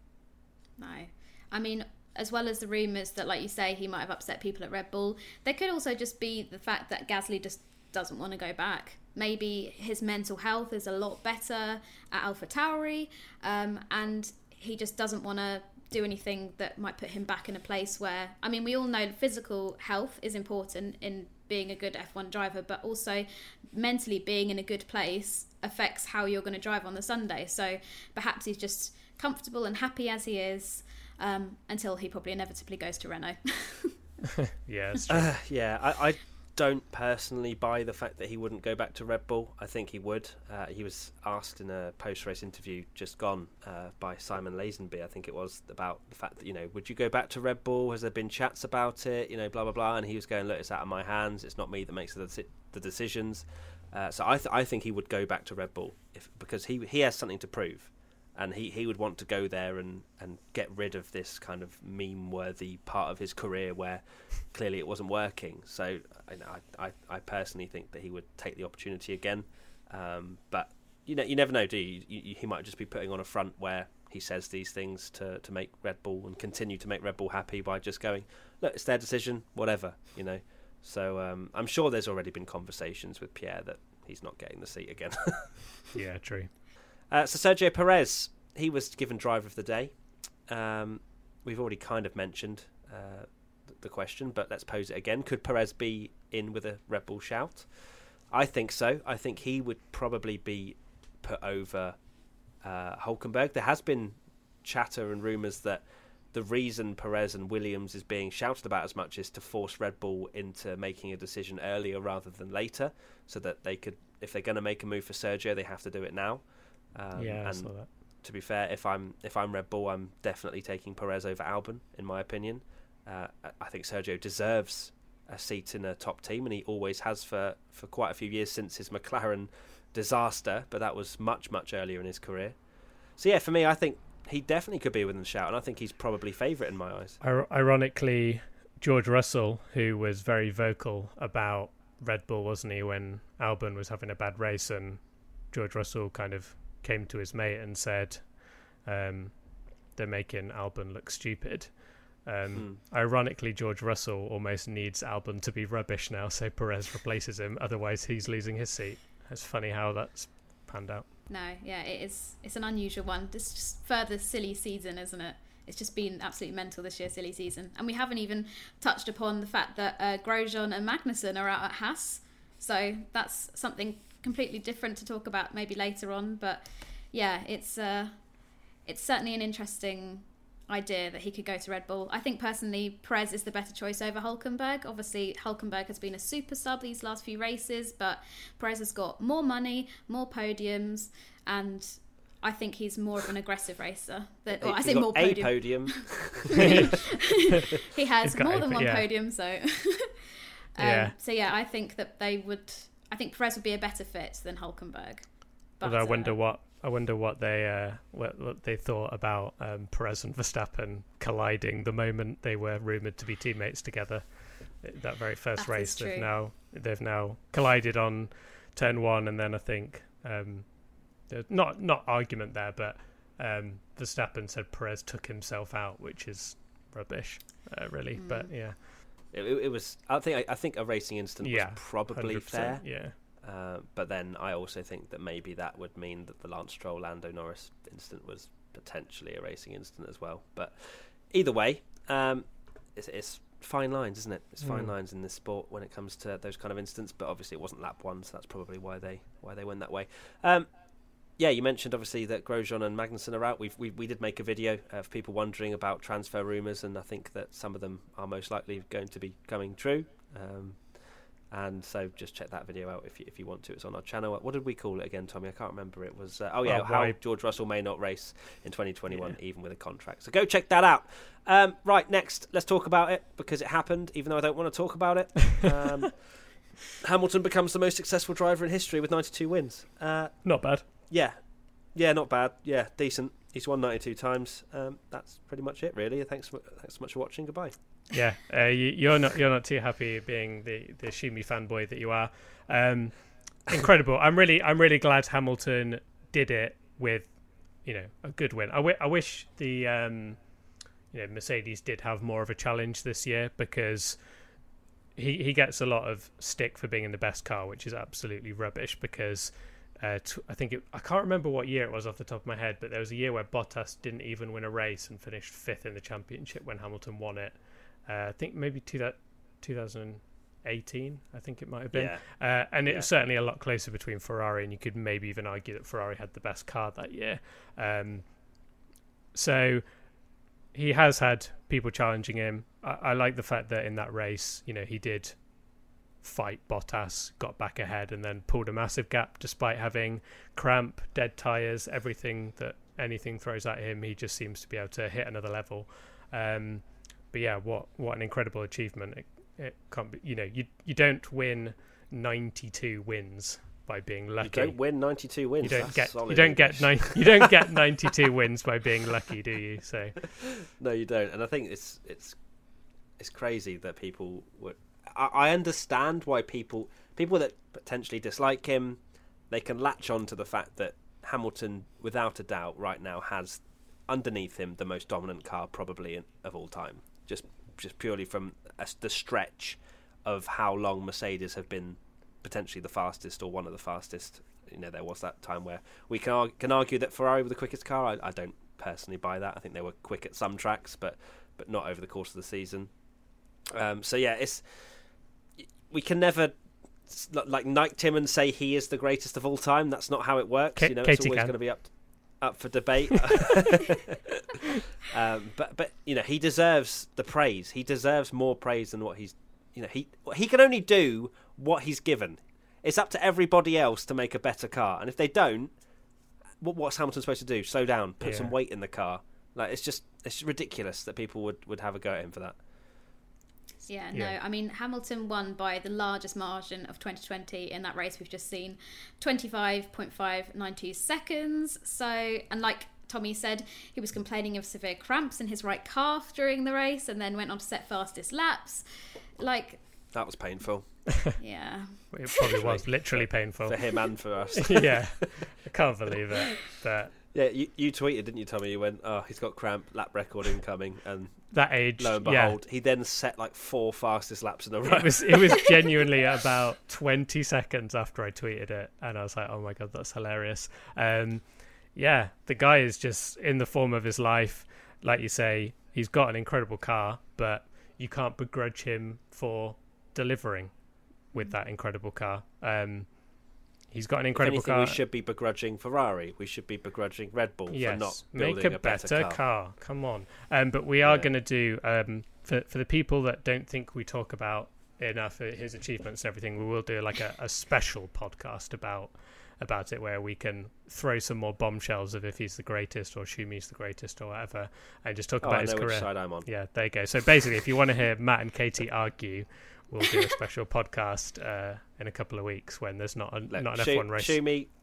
No, I mean, as well as the rumours that, like you say, he might have upset people at Red Bull, there could also just be the fact that Gasly just doesn't want to go back. Maybe his mental health is a lot better at AlphaTauri, um, and he just doesn't want to do anything that might put him back in a place where, I mean, we all know physical health is important in being a good F one driver, but also mentally being in a good place affects how you're going to drive on the Sunday. So perhaps he's just comfortable and happy as he is, Um, until he probably inevitably goes to Renault. yeah, it's true. Uh, yeah, I, I don't personally buy the fact that he wouldn't go back to Red Bull. I think he would. Uh, he was asked in a post-race interview just gone uh, by Simon Lazenby, I think it was, about the fact that, you know, would you go back to Red Bull? Has there been chats about it? You know, blah, blah, blah. And he was going, look, it's out of my hands. It's not me that makes the, the decisions. Uh, so I, th- I think he would go back to Red Bull if, because he he has something to prove. And he, he would want to go there and, and get rid of this kind of meme-worthy part of his career where clearly it wasn't working. So I, I, I personally think that he would take the opportunity again. Um, but you know, you never know, do you? You, you? He might just be putting on a front where he says these things to, to make Red Bull and continue to make Red Bull happy by just going, look, it's their decision, whatever, you know. So um, I'm sure there's already been conversations with Pierre that he's not getting the seat again. Yeah, true. Uh, so Sergio Perez, he was given driver of the day. Um, we've already kind of mentioned uh, the question, but let's pose it again. Could Perez be in with a Red Bull shout? I think so. I think he would probably be put over uh, Hulkenberg. There has been chatter and rumours that the reason Perez and Williams is being shouted about as much is to force Red Bull into making a decision earlier rather than later, so that they could, if they're going to make a move for Sergio, they have to do it now. Um, yeah, I and saw that. To be fair, if I'm if I'm Red Bull, I'm definitely taking Perez over Albon, in my opinion. Uh, I think Sergio deserves a seat in a top team, and he always has for, for quite a few years since his McLaren disaster, but that was much, much earlier in his career. So yeah, for me, I think he definitely could be within the shout, and I think he's probably favourite in my eyes. Ironically, George Russell, who was very vocal about Red Bull, wasn't he, when Albon was having a bad race, and George Russell kind of came to his mate and said um, they're making Albon look stupid. Um, hmm. Ironically, George Russell almost needs Albon to be rubbish now, so Perez replaces him. Otherwise, he's losing his seat. It's funny how that's panned out. No, yeah, it is. It's an unusual one. This just further silly season, isn't it? It's just been absolutely mental this year, silly season. And we haven't even touched upon the fact that uh, Grosjean and Magnussen are out at Haas. So that's something completely different to talk about maybe later on, but yeah, it's uh, it's certainly an interesting idea that he could go to Red Bull. I think personally Perez is the better choice over Hulkenberg. Obviously Hulkenberg has been a super sub these last few races, but Perez has got more money, more podiums, and I think he's more of an aggressive racer. That, well, I say more a podium. podium. He has more a, than one yeah. podium, so um, yeah. So yeah, I think that they would. I think Perez would be a better fit than Hulkenberg. Although I wonder what I wonder what they uh, what, what they thought about um, Perez and Verstappen colliding the moment they were rumored to be teammates together. That very first that race, they've now they've now collided on turn one, and then I think um, there's not not argument there, but um, Verstappen said Perez took himself out, which is rubbish, uh, really. Mm. But yeah, it, it was. I think I, I think a racing incident yeah, was probably fair. Yeah. Uh, but then I also think that maybe that would mean that the Lance Stroll Lando Norris incident was potentially a racing incident as well. But either way, um, it's, it's fine lines, isn't it? It's fine mm. lines in this sport when it comes to those kind of incidents. But obviously, it wasn't lap one, so that's probably why they why they went that way. Um, yeah, you mentioned obviously that Grosjean and Magnussen are out. We've, we we did make a video of people wondering about transfer rumours, and I think that some of them are most likely going to be coming true. Um, And so just check that video out if you, if you want to. It's on our channel. What did we call it again, Tommy? I can't remember. It was, uh, oh yeah, oh, how why? George Russell may not race in twenty twenty-one, yeah. even with a contract. So go check that out. Um, right, next, let's talk about it because it happened, even though I don't want to talk about it. Um, Hamilton becomes the most successful driver in history with ninety-two wins. Uh, not bad. Yeah. Yeah, not bad. Yeah, decent. He's won ninety-two times. Um, that's pretty much it, really. Thanks, thanks so much for watching. Goodbye. Yeah, uh, you, you're not you're not too happy being the the Schumi fanboy that you are. Um, incredible. I'm really I'm really glad Hamilton did it with, you know, a good win. I, w- I wish the um, you know Mercedes did have more of a challenge this year, because he he gets a lot of stick for being in the best car, which is absolutely rubbish. Because uh, t- I think it, I can't remember what year it was off the top of my head, but there was a year where Bottas didn't even win a race and finished fifth in the championship when Hamilton won it. Uh, I think maybe to that twenty eighteen, I think it might have been. Yeah. Uh, and it yeah. was certainly a lot closer between Ferrari, and you could maybe even argue that Ferrari had the best car that year. Um, so he has had people challenging him. I, I like the fact that in that race, you know, he did fight Bottas, got back ahead, and then pulled a massive gap despite having cramp, dead tyres, everything that anything throws at him. He just seems to be able to hit another level. Um, But yeah, what what an incredible achievement! It, it can't be, you know, you you don't win ninety-two wins by being lucky. You don't win ninety-two wins. You don't That's get solid you don't English. get nine, you don't get ninety-two wins by being lucky, do you? So no, you don't. And I think it's it's it's crazy that people would. I, I understand why people people that potentially dislike him, they can latch on to the fact that Hamilton, without a doubt, right now has underneath him the most dominant car probably in, of all time. Just just purely from a, the stretch of how long Mercedes have been potentially the fastest or one of the fastest. You know, there was that time where we can argue, can argue that Ferrari were the quickest car. I, I don't personally buy that. I think they were quick at some tracks, but but not over the course of the season. Um, so yeah, it's we can never like knight him and say he is the greatest of all time. That's not how it works. K- you know, Katie it's always can. going to be up. To, up for debate. um, but but you know, he deserves the praise. He deserves more praise than what he's you know he he can only do what he's given. It's up to everybody else to make a better car, and if they don't, what, what's Hamilton supposed to do? Slow down, put yeah. some weight in the car. Like it's just it's ridiculous that people would, would have a go at him for that. Yeah, no, yeah. I mean, Hamilton won by the largest margin of twenty twenty in that race we've just seen, twenty-five point five nine two seconds. So, and like Tommy said, he was complaining of severe cramps in his right calf during the race and then went on to set fastest laps. Like, that was painful. Yeah. It probably was literally painful. For him and for us. Yeah, I can't believe it. But yeah, you, you tweeted, didn't you, Tommy? You went, oh, he's got cramp, lap record incoming, and that age, lo and behold, yeah. he then set like four fastest laps in a row. It was it was genuinely about twenty seconds after I tweeted it, and I was like, oh my god, that's hilarious. Um, yeah, the guy is just in the form of his life. Like you say, he's got an incredible car, but you can't begrudge him for delivering with that incredible car. Um, He's got an incredible if anything, car. We should be begrudging Ferrari. We should be begrudging Red Bull yes, for not building make a, a better, better car. car. Come on. Um, but we are Yeah. going to do, um, for, for the people that don't think we talk about enough his achievements and everything, we will do like a, a special podcast about about it where we can throw some more bombshells of if he's the greatest or Schumi's the greatest or whatever, and just talk Oh, about I his know career. which side I'm on. Yeah, there you go. So basically, if you want to hear Matt and Katie argue, we'll do a special podcast uh, in a couple of weeks when there's not a, Look, not an Schu- F one race. Schumi,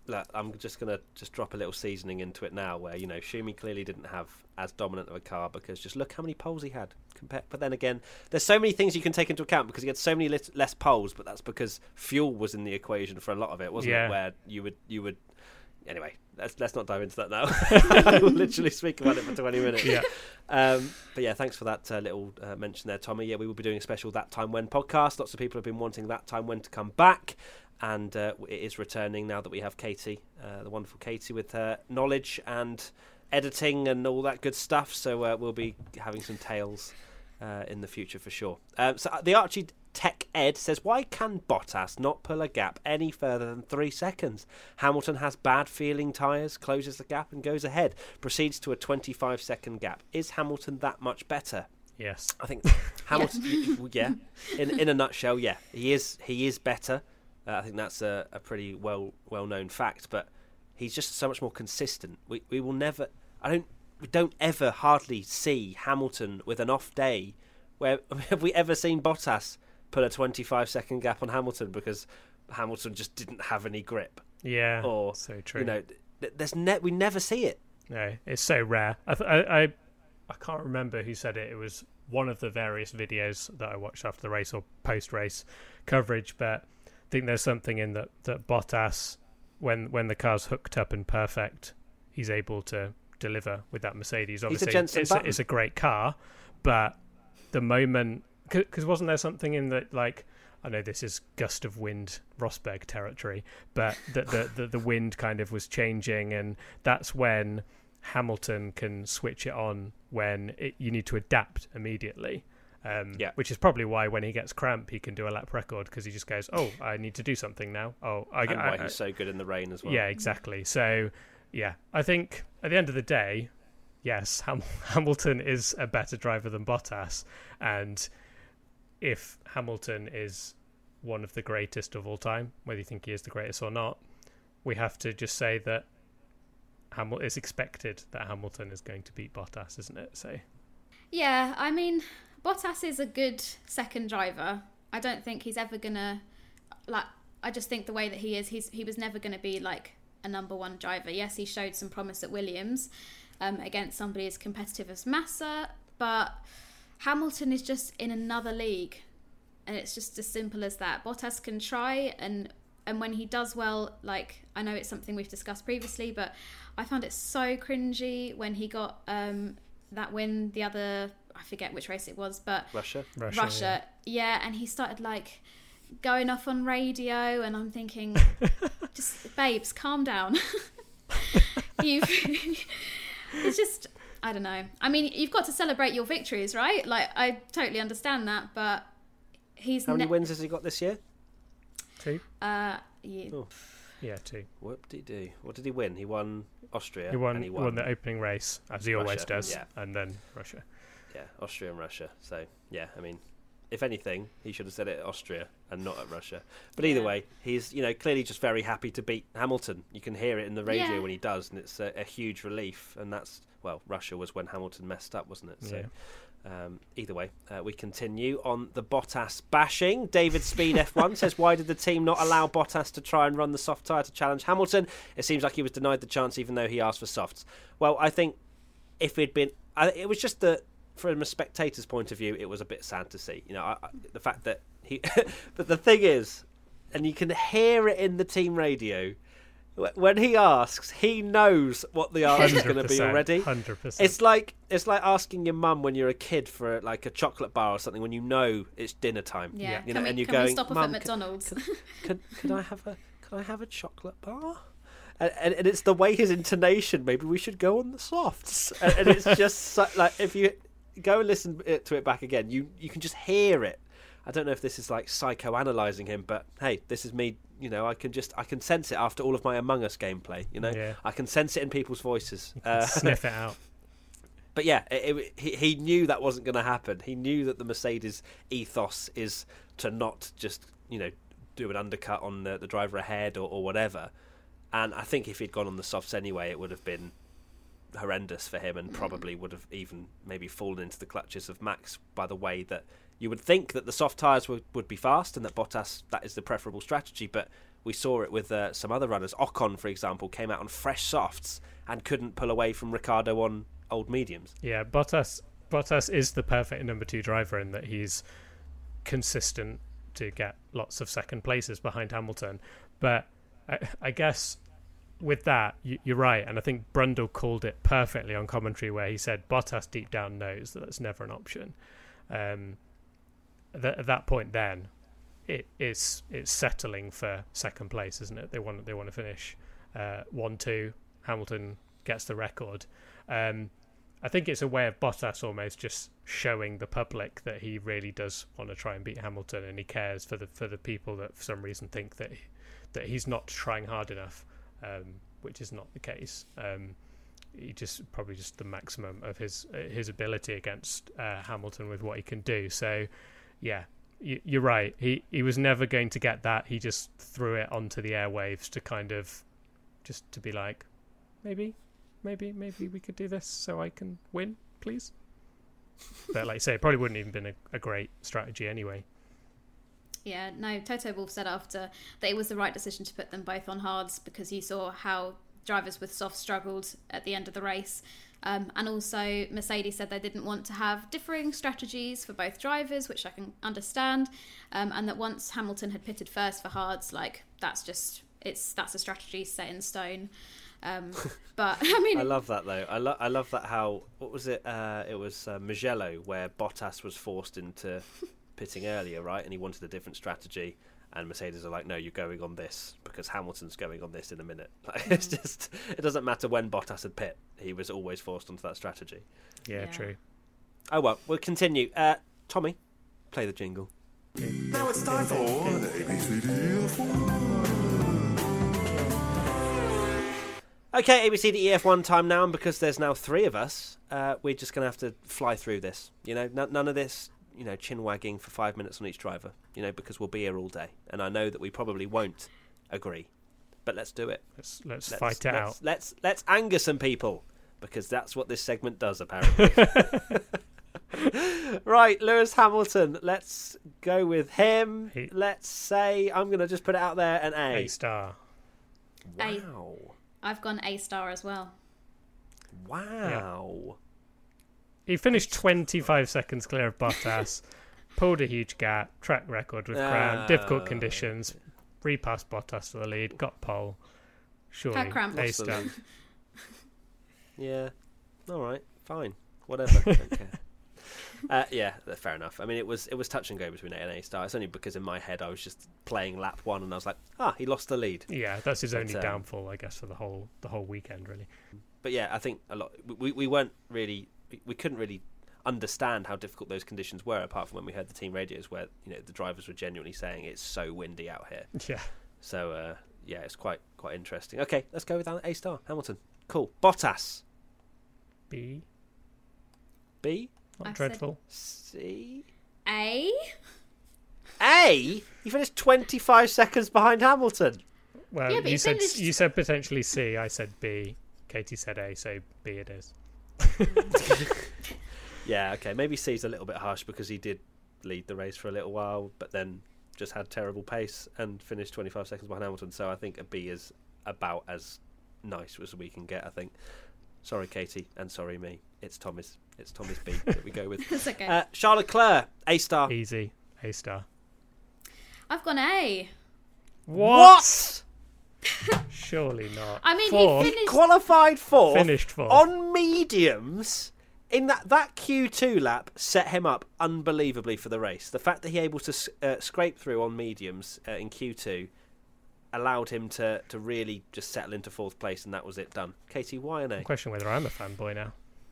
look, I'm just going to just drop a little seasoning into it now where, you know, Schumi clearly didn't have as dominant of a car because just look how many poles he had. Compared, but then again, there's so many things you can take into account because he had so many lit- less poles, but that's because fuel was in the equation for a lot of it, wasn't yeah. it? Where you would, you would, anyway, let's, let's not dive into that now. We'll literally speak about it for twenty minutes. Yeah. Um, but yeah, thanks for that uh, little uh, mention there, Tommy. Yeah, we will be doing a special That Time When podcast. Lots of people have been wanting That Time When to come back. And uh, it is returning now that we have Katie, uh, the wonderful Katie, with her knowledge and editing and all that good stuff. So uh, we'll be having some tales uh, in the future for sure. Um, so the Archie Tech Ed says, why can Bottas not pull a gap any further than three seconds? Hamilton has bad feeling tyres, closes the gap and goes ahead. Proceeds to a twenty-five second gap. Is Hamilton that much better? Yes. I think Hamilton, yeah. yeah. In, in a nutshell, yeah. He is, he is better. Uh, I think that's a, a pretty well well known fact, but he's just so much more consistent. We we will never, I don't, we don't ever hardly see Hamilton with an off day. Where have we ever seen Bottas put a twenty-five second gap on Hamilton because Hamilton just didn't have any grip? Yeah, or so true. You know, there's ne- we never see it. No, it's so rare. I, th- I I I can't remember who said it. It was one of the various videos that I watched after the race or post race coverage, but I think there's something in that, that Bottas, when when the car's hooked up and perfect, he's able to deliver with that Mercedes. Obviously, it's a, it's, a, it's a great car, but the moment... Because wasn't there something in that, like, I know this is gust of wind Rosberg territory, but that the, the, the wind kind of was changing, and that's when Hamilton can switch it on when it, you need to adapt immediately. Um, yeah. Which is probably why when he gets cramp, he can do a lap record because he just goes, "Oh, I need to do something now." Oh, I, and I, why I, he's so good in the rain as well. Yeah, exactly. So, yeah, I think at the end of the day, yes, Ham- Hamilton is a better driver than Bottas, and if Hamilton is one of the greatest of all time, whether you think he is the greatest or not, we have to just say that Hamil- it's expected that Hamilton is going to beat Bottas, isn't it? So, yeah, I mean, Bottas is a good second driver. I don't think he's ever gonna like. I just think the way that he is, he's he was never gonna be like a number one driver. Yes, he showed some promise at Williams um, against somebody as competitive as Massa, but Hamilton is just in another league, and it's just as simple as that. Bottas can try, and and when he does well, like, I know it's something we've discussed previously, but I found it so cringy when he got um, that win the other. I forget which race it was, but Russia, Russia, Russia yeah. yeah, and he started like going off on radio, and I'm thinking, just babes, calm down. You've, it's just, I don't know. I mean, you've got to celebrate your victories, right? Like, I totally understand that, but he's how many ne- wins has he got this year? two. Uh, yeah. Oh. Yeah, two. What did he do? What did he win? He won Austria. He won, and he won. won the opening race, as he Russia, always does, yeah. and then Russia. Yeah, Austria and Russia. So, yeah, I mean, if anything, he should have said it at Austria and not at Russia. But either Yeah. way, he's, you know, clearly just very happy to beat Hamilton. You can hear it in the radio Yeah. when he does, and it's a, a huge relief. And that's, well, Russia was when Hamilton messed up, wasn't it? So, Yeah. um, either way, uh, we continue on the Bottas bashing. David Speed F one says, why did the team not allow Bottas to try and run the soft tyre to challenge Hamilton? It seems like he was denied the chance even though he asked for softs. Well, I think if he'd been... I, it was just that, from a spectator's point of view, it was a bit sad to see. You know, I, I, the fact that he... but the thing is, and you can hear it in the team radio, when he asks, he knows what the answer is going to be already. one hundred percent. It's like it's like asking your mum when you're a kid for like a chocolate bar or something when you know it's dinner time. Yeah. You Can know, we, and you're can going, we stop off Mum, at McDonald's? Can, can, can I have a can I have a chocolate bar? And, and, and it's the way his intonation. Maybe we should go on the softs. And, and it's just so, like if you go and listen to it back again, you you can just hear it. I don't know if this is like psychoanalyzing him, but hey, this is me. You know, I can just I can sense it after all of my Among Us gameplay. You know, Yeah. I can sense it in people's voices. Uh, Sniff it out. But yeah, it, it, he, he knew that wasn't going to happen. He knew that the Mercedes ethos is to not just, you know, do an undercut on the, the driver ahead or, or whatever. And I think if he'd gone on the softs anyway, it would have been horrendous for him and probably would have even maybe fallen into the clutches of Max by the way that you would think that the soft tyres would, would be fast and that Bottas, that is the preferable strategy. But we saw it with uh, some other runners. Ocon, for example, came out on fresh softs and couldn't pull away from Ricciardo on old mediums. Yeah, Bottas Bottas is the perfect number two driver in that he's consistent to get lots of second places behind Hamilton. But I, I guess with that, you, you're right. And I think Brundle called it perfectly on commentary where he said Bottas deep down knows that that's never an option. Um, th- at that point then, it, it's it's settling for second place, isn't it? They want they want to finish uh, one two. Hamilton gets the record. Um, I think it's a way of Bottas almost just showing the public that he really does want to try and beat Hamilton, and he cares for the for the people that for some reason think that he, that he's not trying hard enough, um, which is not the case. Um, he just probably just the maximum of his his ability against uh, Hamilton with what he can do. So, yeah. You're right. He he was never going to get that. He just threw it onto the airwaves to kind of, just to be like, maybe, maybe, maybe we could do this so I can win, please. But like I say, it probably wouldn't even been a, a great strategy anyway. Yeah, no, Toto Wolff said after that it was the right decision to put them both on hards because he saw how drivers with softs struggled at the end of the race. Um, and also Mercedes said they didn't want to have differing strategies for both drivers, which I can understand, um, and that once Hamilton had pitted first for hards, like that's just it's that's a strategy set in stone. Um, but I mean, I love that though. I love I love that how what was it? Uh, it was uh, Mugello where Bottas was forced into pitting earlier, right? And he wanted a different strategy. And Mercedes are like, no, you're going on this because Hamilton's going on this in a minute. Like, mm. It's just, it doesn't matter when Bottas had pit. He was always forced onto that strategy. Yeah, yeah. True. Oh, well, we'll continue. Uh, Tommy, play the jingle. Now it's time for A B C D E F one. Okay, A B C D E F one time now, and because there's now three of us, uh, we're just going to have to fly through this. You know, n- none of this... you know, chin wagging for five minutes on each driver, you know, because we'll be here all day. And I know that we probably won't agree, but let's do it. Let's let's, let's fight it let's, out. Let's let's anger some people because that's what this segment does, apparently. Right, Lewis Hamilton. Let's go with him. He, let's say I'm going to just put it out there an A. A star. Wow. A. I've gone A star as well. Wow. Yeah. He finished twenty-five seconds clear of Bottas, pulled a huge gap, track record with Crown, uh, difficult conditions, repassed Bottas to the lead, got pole. Surely, A star. Yeah, all right, fine, whatever. Don't care. Uh, yeah, fair enough. I mean, it was it was touch and go between A and A star. It's only because in my head I was just playing lap one and I was like, ah, he lost the lead. Yeah, that's his but, only um, downfall, I guess, for the whole the whole weekend, really. But yeah, I think a lot. We we weren't really. We couldn't really understand how difficult those conditions were, apart from when we heard the team radios where, you know, the drivers were genuinely saying it's so windy out here. Yeah. So uh, yeah, it's quite quite interesting. Okay, let's go with A star. Hamilton. Cool. Bottas. B. B. Not I dreadful. C. A. A. You finished twenty-five seconds behind Hamilton. Well, yeah, you you said finished... you said potentially C. I said B. Katie said A, so B it is. Yeah, okay. Maybe C's a little bit harsh because he did lead the race for a little while, but then just had terrible pace and finished twenty-five seconds behind Hamilton. So I think a B is about as nice as we can get, I think. Sorry, Katie, and sorry, me. It's Tommy's. It's Tommy's B that we go with. It's okay. Uh, Charles Leclerc, A star. Easy, A star. I've gone A. What? Surely not. I mean, fourth. he finished Qualified fourth. Finished fourth. On mediums. In that, that Q two lap set him up unbelievably for the race. The fact that he able to uh, scrape through on mediums uh, in Q two allowed him to, to really just settle into fourth place, and that was it, done. Katie, why an A? I question whether I'm a fanboy now.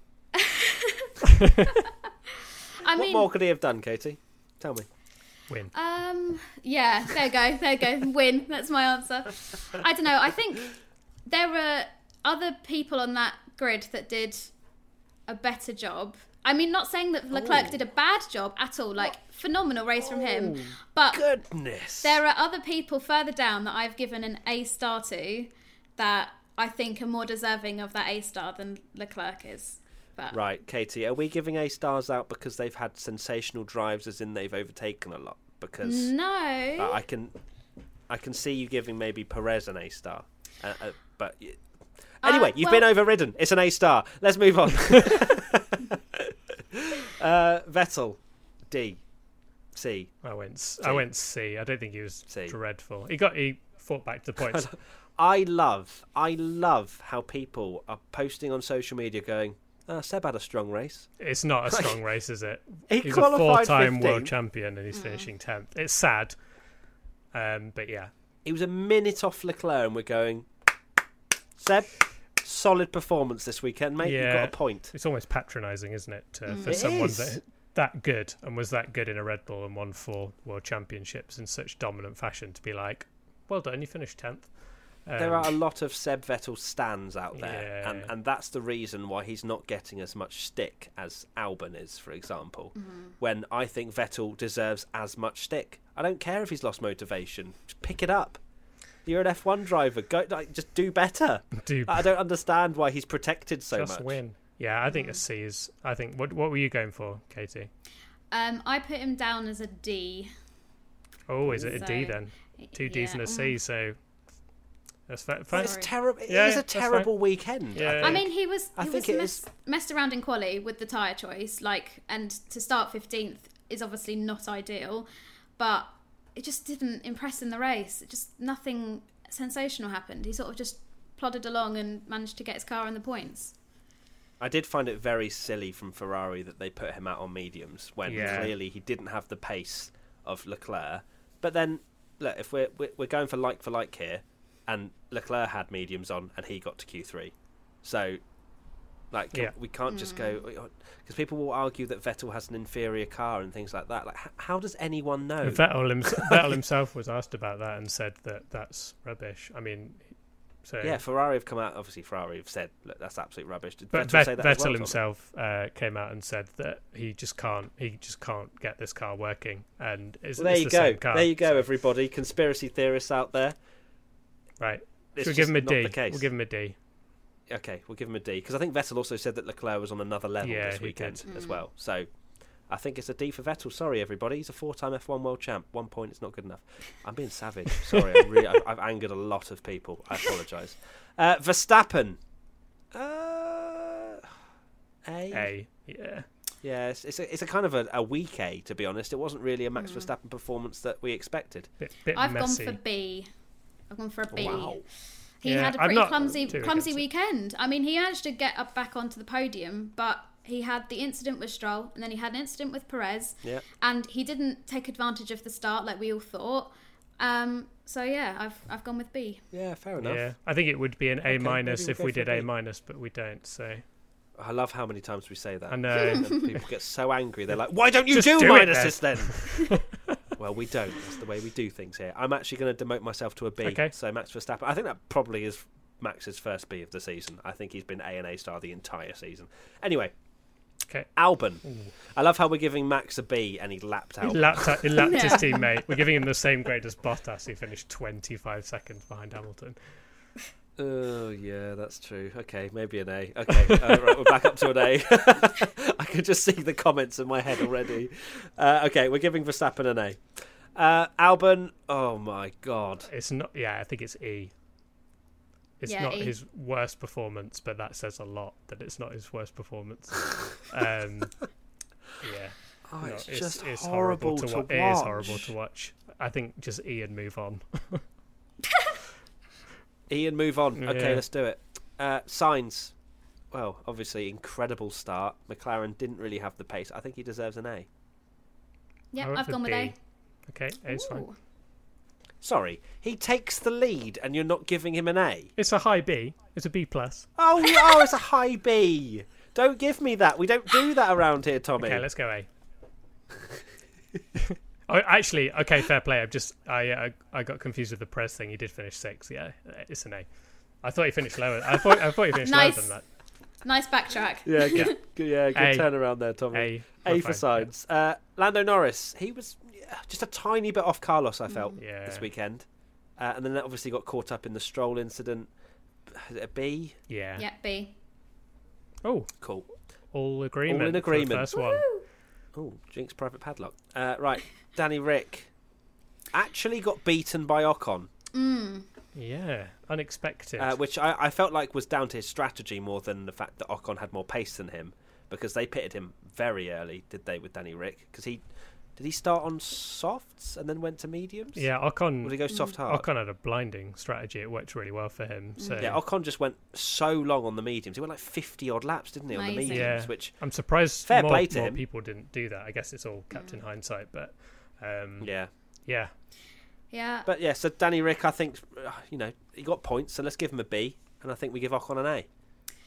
I what mean, more could he have done, Katie? Tell me. Win. Um. Yeah. There you go. There you go. Win. That's my answer. I don't know. I think there were other people on that grid that did a better job. I mean, not saying that Leclerc oh. did a bad job at all. Like, what? Phenomenal race from him. Oh, but goodness. There are other people further down that I've given an A star to that I think are more deserving of that A star than Leclerc is. But Right, Katie, are we giving A stars out because they've had sensational drives, as in they've overtaken a lot? Because no, uh, I can, I can see you giving maybe Perez an A star, uh, uh, but anyway, Uh, you've well- been overridden. It's an A star. Let's move on. uh, Vettel, D, C. I went. s- I went C. I don't think he was C. dreadful. He got. He fought back to the points. I love, I love how people are posting on social media going, oh, Seb had a strong race. It's not a strong race, is it? He He's a qualified four-time fifteenth. world champion and he's finishing tenth. It's sad, um, but yeah, He was a minute off Leclerc, and we're going, Seb, solid performance this weekend, mate. Yeah. You've got a point. it's almost patronising, isn't it, to, for It someone is. that that good and was that good in a Red Bull and won four world championships in such dominant fashion to be like, well done, you finished tenth. Um, There are a lot of Seb Vettel stands out there, Yeah. and, and that's the reason why he's not getting as much stick as Albon is, for example, when I think Vettel deserves as much stick. I don't care if he's lost motivation. Just pick it up. You're an F one driver. Go, like, just do better. do I don't understand why he's protected so just much. win. Yeah, I think a C is. I think. What What were you going for, Katie? Um, I put him down as a D. Oh, is it a D So, then? Two Ds yeah, and a mm. C. So that's fa- But fine. it's Sorry. terrible. It Yeah, is yeah, a that's fine. terrible weekend. Yeah. I I think. mean, he was I he think was it mess, is- messed around in quali with the tyre choice, like, and to start fifteenth is obviously not ideal, but it just didn't impress in the race. It just nothing sensational happened. He sort of just plodded along and managed to get his car in the points. I did find it very silly from Ferrari that they put him out on mediums when Yeah. clearly he didn't have the pace of Leclerc. But then, look, if we're we're we're going for like for like here, and Leclerc had mediums on and he got to Q three, so like Yeah. we can't just go because people will argue that Vettel has an inferior car and things like that. Like, h- how does anyone know? Vettel, hims- Vettel himself was asked about that and said that that's rubbish. I mean, so Yeah, Ferrari have come out. Obviously, Ferrari have said, "Look, that's absolute rubbish." Did But Vettel Vet- say that Vettel as well, Tommy? himself uh, came out and said that he just can't. He just can't get this car working, and it's, Well, there it's you the go. same car, There you go, so- everybody. Conspiracy theorists out there. Right. It's Should we give just him a not D? the case. We'll give him a D. Okay, we'll give him a D because I think Vettel also said that Leclerc was on another level Yeah, this he weekend did. as well. So I think it's a D for Vettel. Sorry, everybody. He's a four-time F one world champ. One point is not good enough. I'm being savage. Sorry, I'm really, I've, I've angered a lot of people. I apologise. Uh, Verstappen. Uh, a. A. Yeah. Yeah, it's, it's, a, it's a kind of a, a weak A, to be honest. It wasn't really a Max Verstappen performance that we expected. Bit, bit I've messy. gone for B. I've gone for a B. Wow. He Yeah, had a I'm pretty not clumsy, too clumsy against weekend. I mean, he managed to get up back onto the podium, but he had the incident with Stroll, and then he had an incident with Perez, Yeah. and he didn't take advantage of the start like we all thought. Um, so yeah, I've I've gone with B. Yeah, fair enough. Yeah, I think it would be an A Okay, minus maybe if we'll we go for did a A B. minus, but we don't. So I love how many times we say that. I know. And people get so angry. They're like, why don't you Just do, do it minuses then? Well, we don't. That's the way we do things here. I'm actually going to demote myself to a B. Okay. So Max Verstappen. I think that probably is Max's first B of the season. I think he's been A and A star the entire season. Anyway, Okay. Albon. I love how we're giving Max a B and he lapped He out. lapped, he lapped his Yeah. teammate. We're giving him the same grade as Bottas, who finished twenty-five seconds behind Hamilton. Oh, yeah, that's true. Okay, maybe an A. Okay, uh, right, we're back up to an A. I can just see the comments in my head already. Uh, okay, we're giving Verstappen an A. Uh, Albon, oh my God. It's not. Yeah, I think it's E. It's Yeah, not E. his worst performance, but that says a lot that it's not his worst performance. um, yeah. Oh, No, it's, just it's horrible, horrible to, wa- watch. It is horrible to watch. I think just E and move on. Ian, move on. Okay, Yeah. let's do it. Uh, Sainz, well, obviously, incredible start. McLaren didn't really have the pace. I think he deserves an A. Yep, I went I've for gone with B. A. Okay, A's fine. Ooh. Sorry, he takes the lead and you're not giving him an A? It's a high B. It's a B plus. Oh, oh, it's a high B. Don't give me that. We don't do that around here, Tommy. Okay, let's go A. Oh, actually, okay, fair play. I've just I uh, I got confused with the press thing. He did finish sixth. Yeah, it's an A. I thought he finished lower. I thought I thought he finished Nice. lower than that. Nice backtrack. Yeah, good, good, yeah, good A. turnaround there, Tommy. A. A We're for fine, Sainz. Uh, Lando Norris, he was yeah, just a tiny bit off Carlos, I felt, Yeah. this weekend. Uh, and then that obviously got caught up in the Stroll incident. Is it a B? Yeah. Yeah, B. Oh, Cool. all agreement. All in for the agreement. first one. Oh, Jinx private padlock. Uh, right, Danny Rick. actually got beaten by Ocon. Mm. Yeah, unexpected. Uh, which I, I felt like was down to his strategy more than the fact that Ocon had more pace than him, because they pitted him very early, did they, with Danny Rick? Because he did he start on softs and then went to mediums? Yeah, Ocon. Or did he go soft hard? Ocon had a blinding strategy. It worked really well for him. So Yeah, Ocon just went so long on the mediums. He went like fifty odd laps, didn't he, on the Amazing. mediums? Yeah. Which I'm surprised Fair more, play to more him. people didn't do that. I guess it's all Captain Hindsight, but um, yeah, yeah, Yeah. but yeah. So Danny Rick, I think, uh, you know, he got points, so let's give him a B, and I think we give Ocon an A.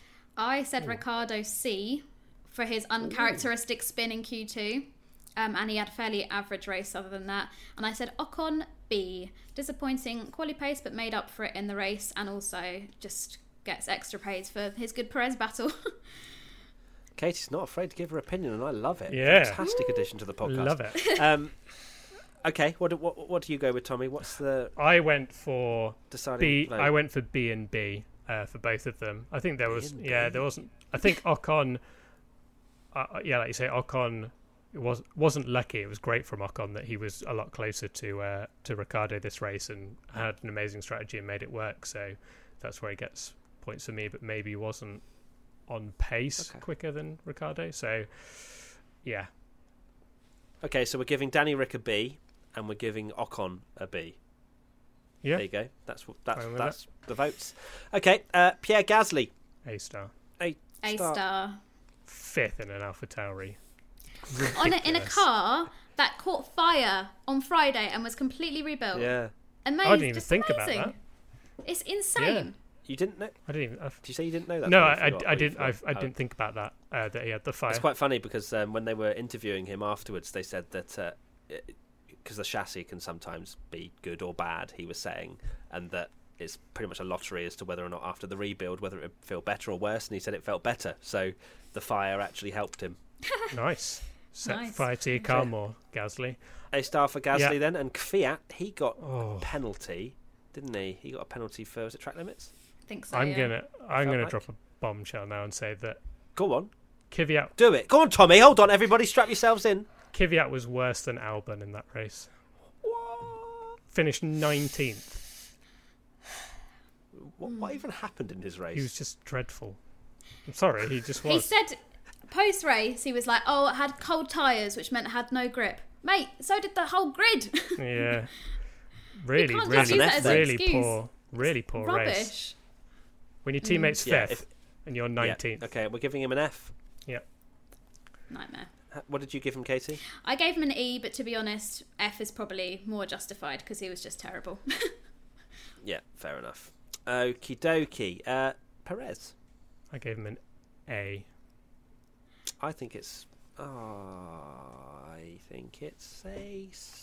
I said Ricciardo C for his uncharacteristic spin in Q two. Um, and he had a fairly average race other than that. And I said Ocon B. Disappointing quali pace, but made up for it in the race, and also just gets extra praise for his good Perez battle. Katie's not afraid to give her opinion, and I love it. Yeah. Fantastic addition to the podcast. love it. Um, okay, what, do- what what do you go with, Tommy? What's the I went for deciding B. vote? I went for B and B uh, for both of them. I think there B was and yeah B. there wasn't. I think Ocon. Uh, yeah, like you say, Ocon. It was wasn't lucky. It was great from Ocon that he was a lot closer to uh, to Ricciardo this race and had an amazing strategy and made it work. So that's where he gets points for me. But maybe he wasn't on pace Okay. quicker than Ricciardo. So yeah, Okay, so we're giving Danny Rick a B, and we're giving Ocon a B. yeah, There you go. That's what that's Fine with that's the votes. Okay, uh, Pierre Gasly, A star, A A star. star. fifth in an AlphaTauri. On a, in a Ridiculous. car that caught fire on Friday and was completely rebuilt. Yeah, Amazing. I didn't even just think about amazing. that. It's insane. you didn't know? I didn't even. I, Did you say you didn't know that? no, Or I, you I, forgot? I Or you didn't. I, forgot? I Oh. didn't think about that. Uh, that he had the fire. It's quite funny because um, when they were interviewing him afterwards, they said that because the chassis can sometimes be good or bad, he was saying, and that it's pretty much a lottery as to whether or not after the rebuild, whether it would feel better or worse, and he said it felt better. So the fire actually helped him. Nice. Set Nice. fire to your car more, Gasly. A star for Gasly Yeah. then, and Kvyat, he got Oh. a penalty, didn't he? He got a penalty for, was it track limits? I think so. I'm yeah. gonna I'm Felt gonna like- drop a bombshell now and say that Go on, Kvyat do it. Go on, Tommy. Hold on, everybody, strap yourselves in. Kvyat was worse than Albon in that race. What? Finished nineteenth. What, what even happened in his race? He was just dreadful. I'm sorry, he just He was. said post race, he was like, "Oh, I had cold tyres, which meant I had no grip." Mate, so did the whole grid. Yeah. Really, can't just really, use that as an really excuse. poor, really poor race. Rubbish. When your teammate's Yeah, fifth if- and you're Yeah, nineteenth. okay, we're giving him an F. Nightmare. H- What did you give him, Katie? I gave him an E, but to be honest, F is probably more justified because he was just terrible. Yeah, fair enough. Okie dokie. Uh, Perez. I gave him an A. I think it's. Oh, I think it's a. s-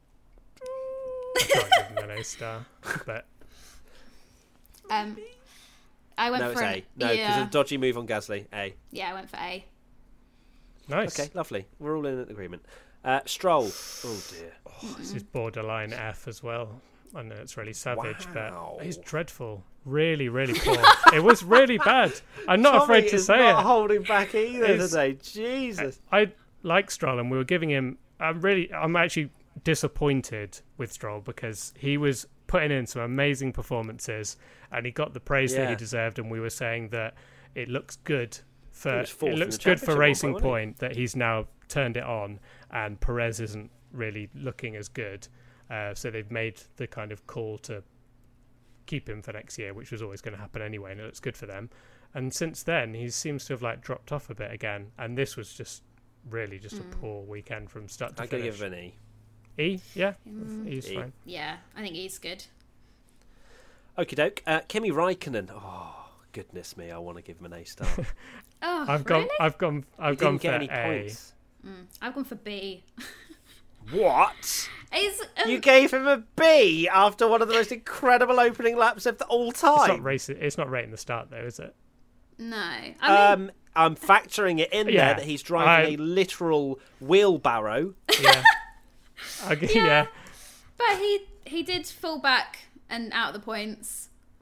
I can't give him an A star, but um, I went No, for it's an, A. No, because yeah, of the dodgy move on Gasly. A. yeah, I went for A. nice. Okay, lovely. We're all in agreement. Uh, Stroll. Oh dear. Oh, this is borderline F as well. I know it's really savage, Wow. but he's dreadful. Really, really poor. It was really bad. I'm not Tommy afraid to is say not it. holding back either It's- today. Jesus. I like Stroll, and we were giving him. I'm really, I'm actually disappointed with Stroll because he was putting in some amazing performances, and he got the praise that Yeah. he deserved. And we were saying that it looks good for He was fourth it in looks the good for championship at one Racing point, wasn't Point that he's now turned it on, and Perez isn't really looking as good. Uh, so they've made the kind of call to keep him for next year, which was always going to happen anyway, and it looks good for them. And since then, he seems to have like dropped off a bit again. And this was just really just a poor weekend from start to I'm going to finish. give him an E. E, yeah, Mm. E's E. fine. Yeah, I think he's good. Okie doke. Uh, Kimi Raikkonen. Oh, goodness me. I want to give him an A star. Oh, I've really? gone, I've gone, I've he gone didn't for get any A. points. Mm, I've gone for B. What? It's, um, You gave him a B after one of the most incredible opening laps of the all It's not time. racing. It's not rating the start though, is it? no. I mean, Um, I'm factoring it in Yeah, there that he's driving I- a literal wheelbarrow. Yeah. I g- Yeah. yeah. but he he did fall back and out of the points.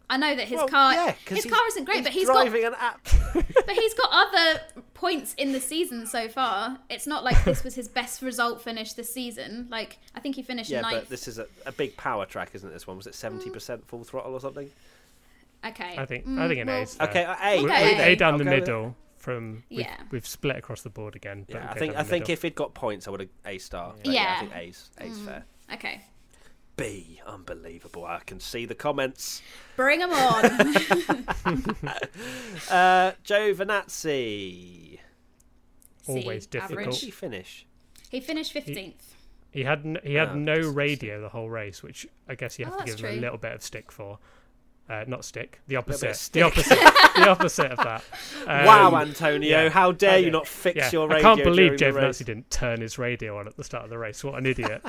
I know that his Well, car, yeah, 'cause his he's- car isn't great, he's but he's got, driving an app. but he's got other points in the season so far. It's not like this was his best result finish this season. Like I think he finished Yeah, ninth. but this is a, a big power track, isn't it? This one was it seventy percent full throttle or something? Okay. I think Mm, I think an well, A's fair. Okay, uh, A. We- Okay. we- A down I'll the go with- middle from we've, Yeah. we've split across the board again. But Yeah, I okay, think down I the think middle. if he'd got points, I would have A star. But Yeah. I think A's A's fair. Okay. B, unbelievable. I can see the comments. Bring him on. Uh, Joe Vanazzi. Always C, difficult. Where average. did he finish? He finished fifteenth. He had n- he had Oh, no just- radio the whole race, which I guess you have Oh, to that's give him a true. little bit of stick for. Uh, not stick, the bit of opposite. stick. The opposite. the opposite of that. Um, Wow, Antonio! yeah. How dare you Okay. not fix yeah. your I radio? can't believe Joe during the race? Vanazzi didn't turn his radio on at the start of the race. What an idiot!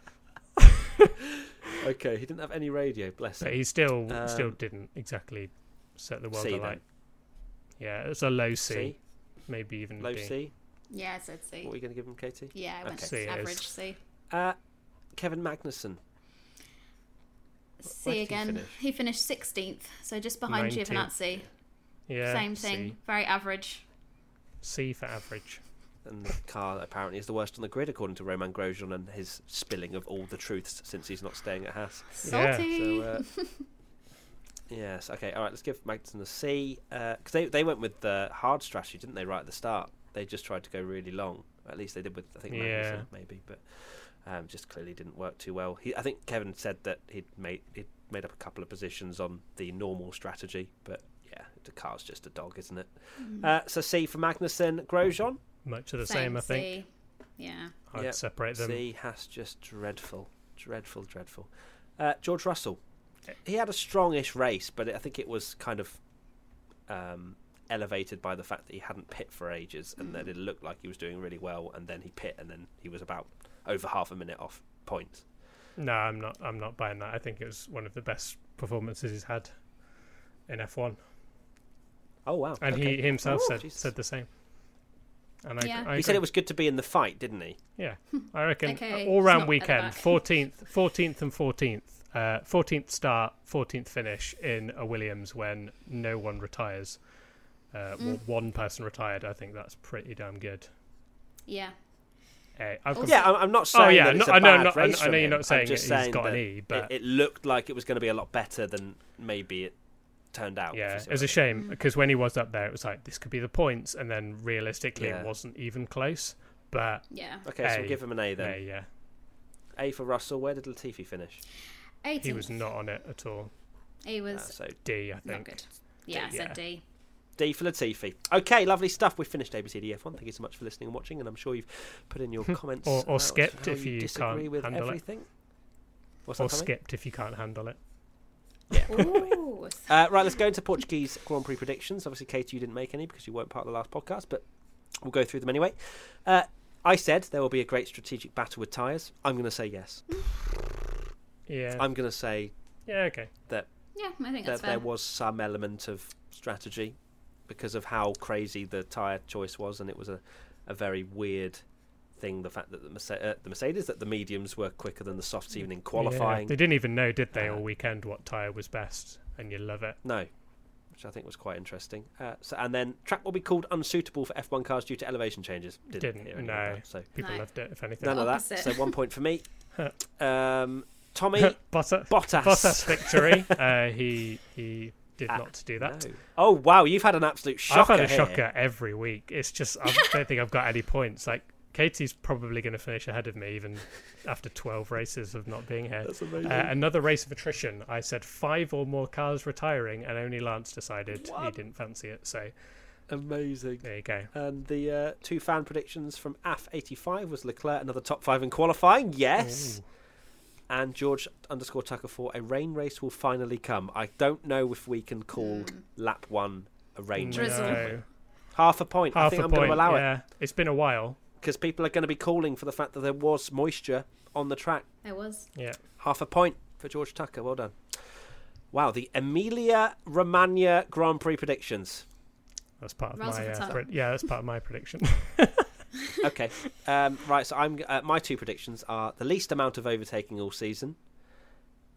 Okay, he didn't have any radio. Bless But him. he still still Um, didn't exactly set the world C then. alight. Yeah, it's a low C, C, maybe even low D. C. Yeah, I said C. What are you going to give him, Katie? Yeah, I went Okay. C it average is. C. Uh, Kevin Magnussen. C did he again. finish? He finished sixteenth, so just behind nineteenth. Giovinazzi. Yeah, Same thing. Very average. C, C for average. And the car apparently is the worst on the grid, according to Roman Grosjean and his spilling of all the truths since he's not staying at Haas. Yeah. Salty. So, uh, yes, okay, all right, let's give Magnussen a C. Because they, they went with the hard strategy, didn't they, right at the start? They just tried to go really long. At least they did with, I think, Magnussen, Yeah. maybe. But um, just clearly didn't work too well. He, I think Kevin said that he'd made, he'd made up a couple of positions on the normal strategy. But, yeah, the car's just a dog, isn't it? Mm. Uh, so C for Magnussen. Grosjean? Much of the same, I think. C. Yeah. I'd Yep. separate them. C has just dreadful, dreadful, dreadful. Uh, George Russell, he had a strongish race, but I think it was kind of um, elevated by the fact that he hadn't pit for ages, and that it looked like he was doing really well, and then he pit, and then he was about over half a minute off points. No, I'm not. I'm not buying that. I think it was one of the best performances he's had in F one, Oh wow! and okay. he himself Oh, said Jesus. said the same. And I, Yeah. I He said agree. it was good to be in the fight, didn't he? Yeah, I reckon Okay, all it's round not at the weekend, back. fourteenth, fourteenth, and fourteenth, uh, fourteenth start, fourteenth finish in a Williams when no one retires. Uh, well, one person retired. I think that's pretty damn good. Yeah. Uh, I've got, Also- Yeah, I'm, I'm not saying oh yeah, that it's no, a I know, bad not, I race I know from you're him. not saying I'm just he's saying got that an E, but it, it looked like it was going to be a lot better than maybe it turned out. if yeah, you it see was what a I shame because when he was up there, it was like this could be the points, and then realistically, Yeah. it wasn't even close. But Yeah. mean. Okay, so A. we'll give him an A then. yeah, yeah, A for Russell. Where did Latifi finish? eighteenth. he was not on it at all. He Uh, was so D, I not think. good. Yeah, I D, said yeah. D. D for Latifi. Okay, lovely stuff. We've finished A B C D F one. Thank you so much for listening and watching, and I'm sure you've put in your comments Or- or about skipped how if you disagree can't with handle it. everything. What's Or that, Tommy? skipped if you can't handle it. Ooh. Uh, right, let's go into Portuguese Grand Prix predictions. Obviously, Katie, you didn't make any because you weren't part of the last podcast, but we'll go through them anyway. Uh, I said there will be a great strategic battle with tyres. I'm going to say yes. Yeah. I'm going to say yeah. Okay. that Yeah, I think that that's fair. there was some element of strategy because of how crazy the tyre choice was, and it was a, a very weird thing, the fact that the, Merce- uh, the Mercedes, that the mediums were quicker than the softs even in qualifying. Yeah. They didn't even know, did they, Uh, all weekend what tyre was best, and you love it. No, which I think was quite interesting. Uh, so, and then track will be called unsuitable for F one cars due to elevation changes. Didn't, hear any of no. that, so People No. loved it, if anything. none of that. Opposite. So one point for me. um, Tommy Bottas, Bottas. Bottas victory. uh, he he did Ah, not do that. No. Oh wow, you've had an absolute shocker. I've had a here. shocker every week. It's just I don't think I've got any points. Like Katie's probably going to finish ahead of me, even after twelve races of not being here. That's amazing. Uh, another race of attrition. I said five or more cars retiring, and only Lance decided he What? didn't fancy it. So Amazing. there you go. And the uh, two fan predictions from A F eighty-five was Leclerc another top five in qualifying. Yes. Ooh. And George underscore Tucker for a rain race will finally come. I don't know if we can call lap one a rain race. Drizzle. No. Half a point. I Half think a I'm point. going to allow it yeah, it's been a while. because people are going to be calling for the fact that there was moisture on the track. There was. Yeah. Half a point for George Tucker. Well done. Wow, the Emilia Romagna Grand Prix predictions. That's part of Rouse my of the uh, tongue. pre- yeah. That's part of my prediction. Okay, um, right. So I'm uh, my two predictions are the least amount of overtaking all season,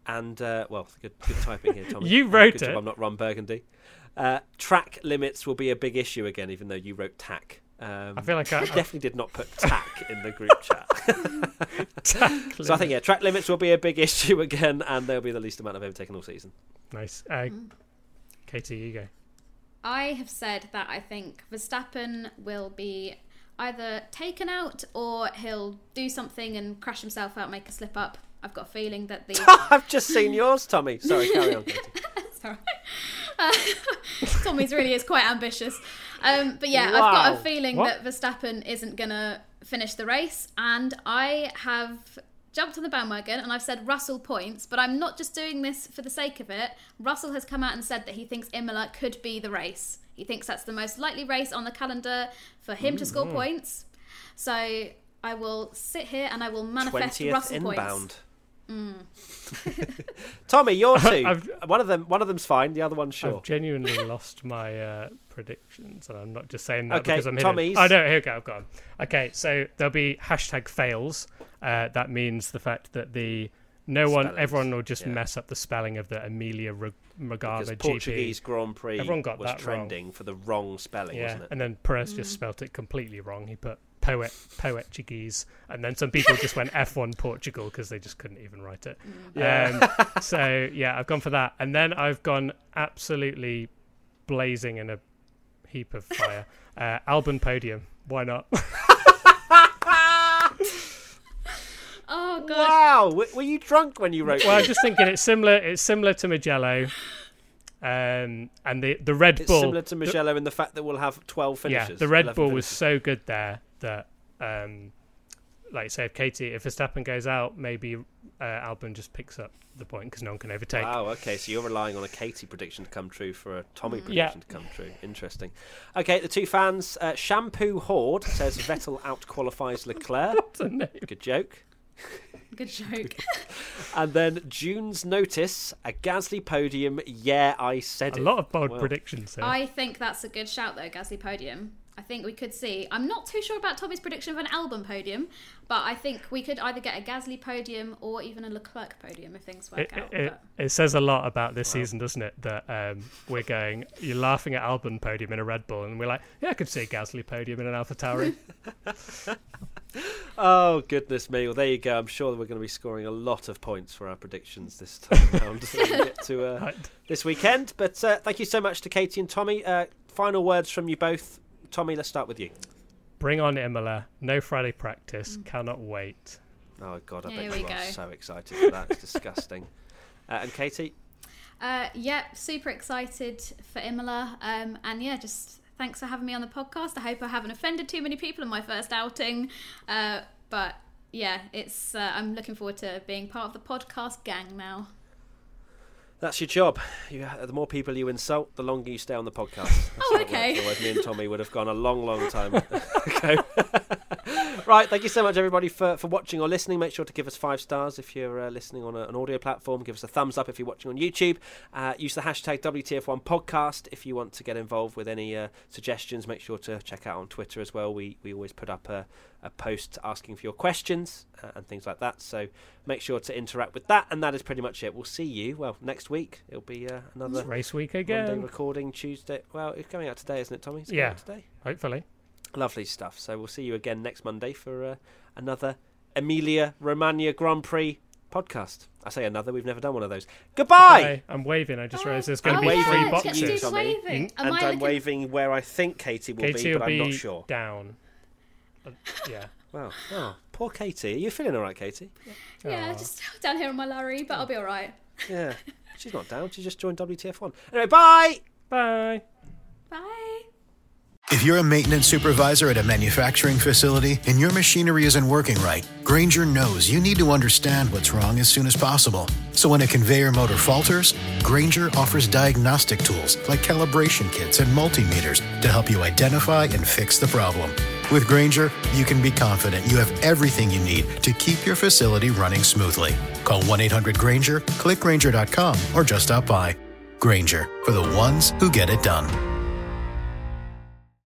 and uh, well, good, good typing here, Tommy. You wrote good it. Job I'm not Ron Burgundy. Uh, track limits will be a big issue again, even though you wrote tack. Um, I feel like I, I definitely did not put tack in the group chat. So I think yeah, track limits will be a big issue again, and there'll be the least amount of overtaken all season. Nice. Uh, Katie, you go. I have said that I think Verstappen will be either taken out or he'll do something and crash himself out, make a slip up. I've got a feeling that the I've just seen yours, Tommy. Sorry, carry on, Katie. Sorry. Uh, Tommy's really is quite ambitious. Um, but yeah, Wow. I've got a feeling What? that Verstappen isn't going to finish the race. And I have jumped on the bandwagon and I've said Russell points, but I'm not just doing this for the sake of it. Russell has come out and said that he thinks Imola could be the race. He thinks that's the most likely race on the calendar for him mm-hmm. to score points. So I will sit here and I will manifest twentieth Russell inbound. points. Mm. Tommy, your two. I've- one of them, one of them's fine. The other one's sure. I've genuinely lost my uh, predictions, and I'm not just saying that Okay, because I'm Tommy's. hidden. Oh no, here we go. I've got 'em. Okay, so there'll be hashtag fails. Uh, that means the fact that the no one, Spellings, everyone will just yeah. mess up the spelling of the Emilia Reg- Because Regada Portuguese G P. Grand Prix Everyone got was that wrong. trending for the wrong spelling, Yeah, wasn't it? and then Perez just spelt it completely wrong. He put poet Portuguese, and then some people just went F one Portugal because they just couldn't even write it. Yeah. Um, so yeah, I've gone for that, and then I've gone absolutely blazing in a heap of fire. Uh, Albon podium. Why not? Oh, God. Wow, w- were you drunk when you wrote Well, I'm this? just thinking it's similar. It's similar to Mugello, um, and the the Red It's Bull. similar to Mugello in the fact that we'll have twelve Yeah, finishes. the Red eleven Bull was finishes. so good there that, um, like say, if Katie, if Verstappen goes out, maybe uh, Albon just picks up the point because no one can overtake. Wow, okay, so you're relying on a Katie prediction to come true for a Tommy prediction Yeah. to come true. Interesting. Okay, the two fans, uh, Shampoo Horde says Vettel out-qualifies Leclerc. What's the name? Good joke. Good joke. And then June's Notice, a Gasly podium, yeah, I said A it. lot of bold Well, predictions there. I think that's a good shout, though, Gasly podium. I think we could see. I'm not too sure about Tommy's prediction of an Albon podium, but I think we could either get a Gasly podium or even a Leclerc podium if things work It, out. it, but- it says a lot about this season, doesn't it? That um, we're going, you're laughing at Albon podium in a Red Bull, and we're like, yeah, I could see a Gasly podium in an AlphaTauri. Oh, goodness me. Well, there you go. I'm sure that we're going to be scoring a lot of points for our predictions this time around when we get to uh, Right. this weekend. But uh, thank you so much to Katie and Tommy. Uh, final words from you both. Tommy, let's start with you. Bring on Imola. No Friday practice. Cannot wait. Oh, God, I Here bet we you are go. so excited for that. It's disgusting. Uh, and Katie? Uh, yeah, super excited for Imola. Um, and yeah, just thanks for having me on the podcast. I hope I haven't offended too many people in my first outing. Uh, but yeah, it's uh, I'm looking forward to being part of the podcast gang now. That's your job. You, the more people you insult, the longer you stay on the podcast. That's Oh, how it okay. works. Otherwise, me and Tommy would have gone a long, long time ago. Right, thank you so much, everybody, for, for watching or listening. Make sure to give us five stars if you're uh, listening on a, an audio platform. Give us a thumbs up if you're watching on YouTube. Uh, use the hashtag W T F one podcast if you want to get involved with any uh, suggestions. Make sure to check out on Twitter as well. We, we always put up a, a post asking for your questions uh, and things like that. So make sure to interact with that. And that is pretty much it. We'll see you, well, next week. It'll be uh, another Race week Monday again. recording, Tuesday. Well, it's coming out today, isn't it, Tommy? It's coming Yeah. out today. Hopefully. Lovely stuff. So we'll see you again next Monday for uh, another Emilia Romagna Grand Prix podcast. I say another. We've never done one of those. Goodbye. Bye. I'm waving. I just Oh, realised there's going oh, to be waving three yeah, boxes. get to do boxes. the Tommy. waving. Mm. Am And I I'm looking- waving where I think Katie will Katie be, will but be I'm not sure. down. Uh, yeah. Wow. Oh, poor Katie. Are you feeling all right, Katie? Yeah, Aw. just down here on my lorry, but I'll be all right. Yeah. She's not down. She just joined W T F one. Anyway, bye. Bye. Bye. If you're a maintenance supervisor at a manufacturing facility and your machinery isn't working right, Grainger knows you need to understand what's wrong as soon as possible. So when a conveyor motor falters, Grainger offers diagnostic tools like calibration kits and multimeters to help you identify and fix the problem. With Grainger, you can be confident you have everything you need to keep your facility running smoothly. Call one eight hundred Grainger, click Grainger dot com, or just stop by. Grainger, for the ones who get it done.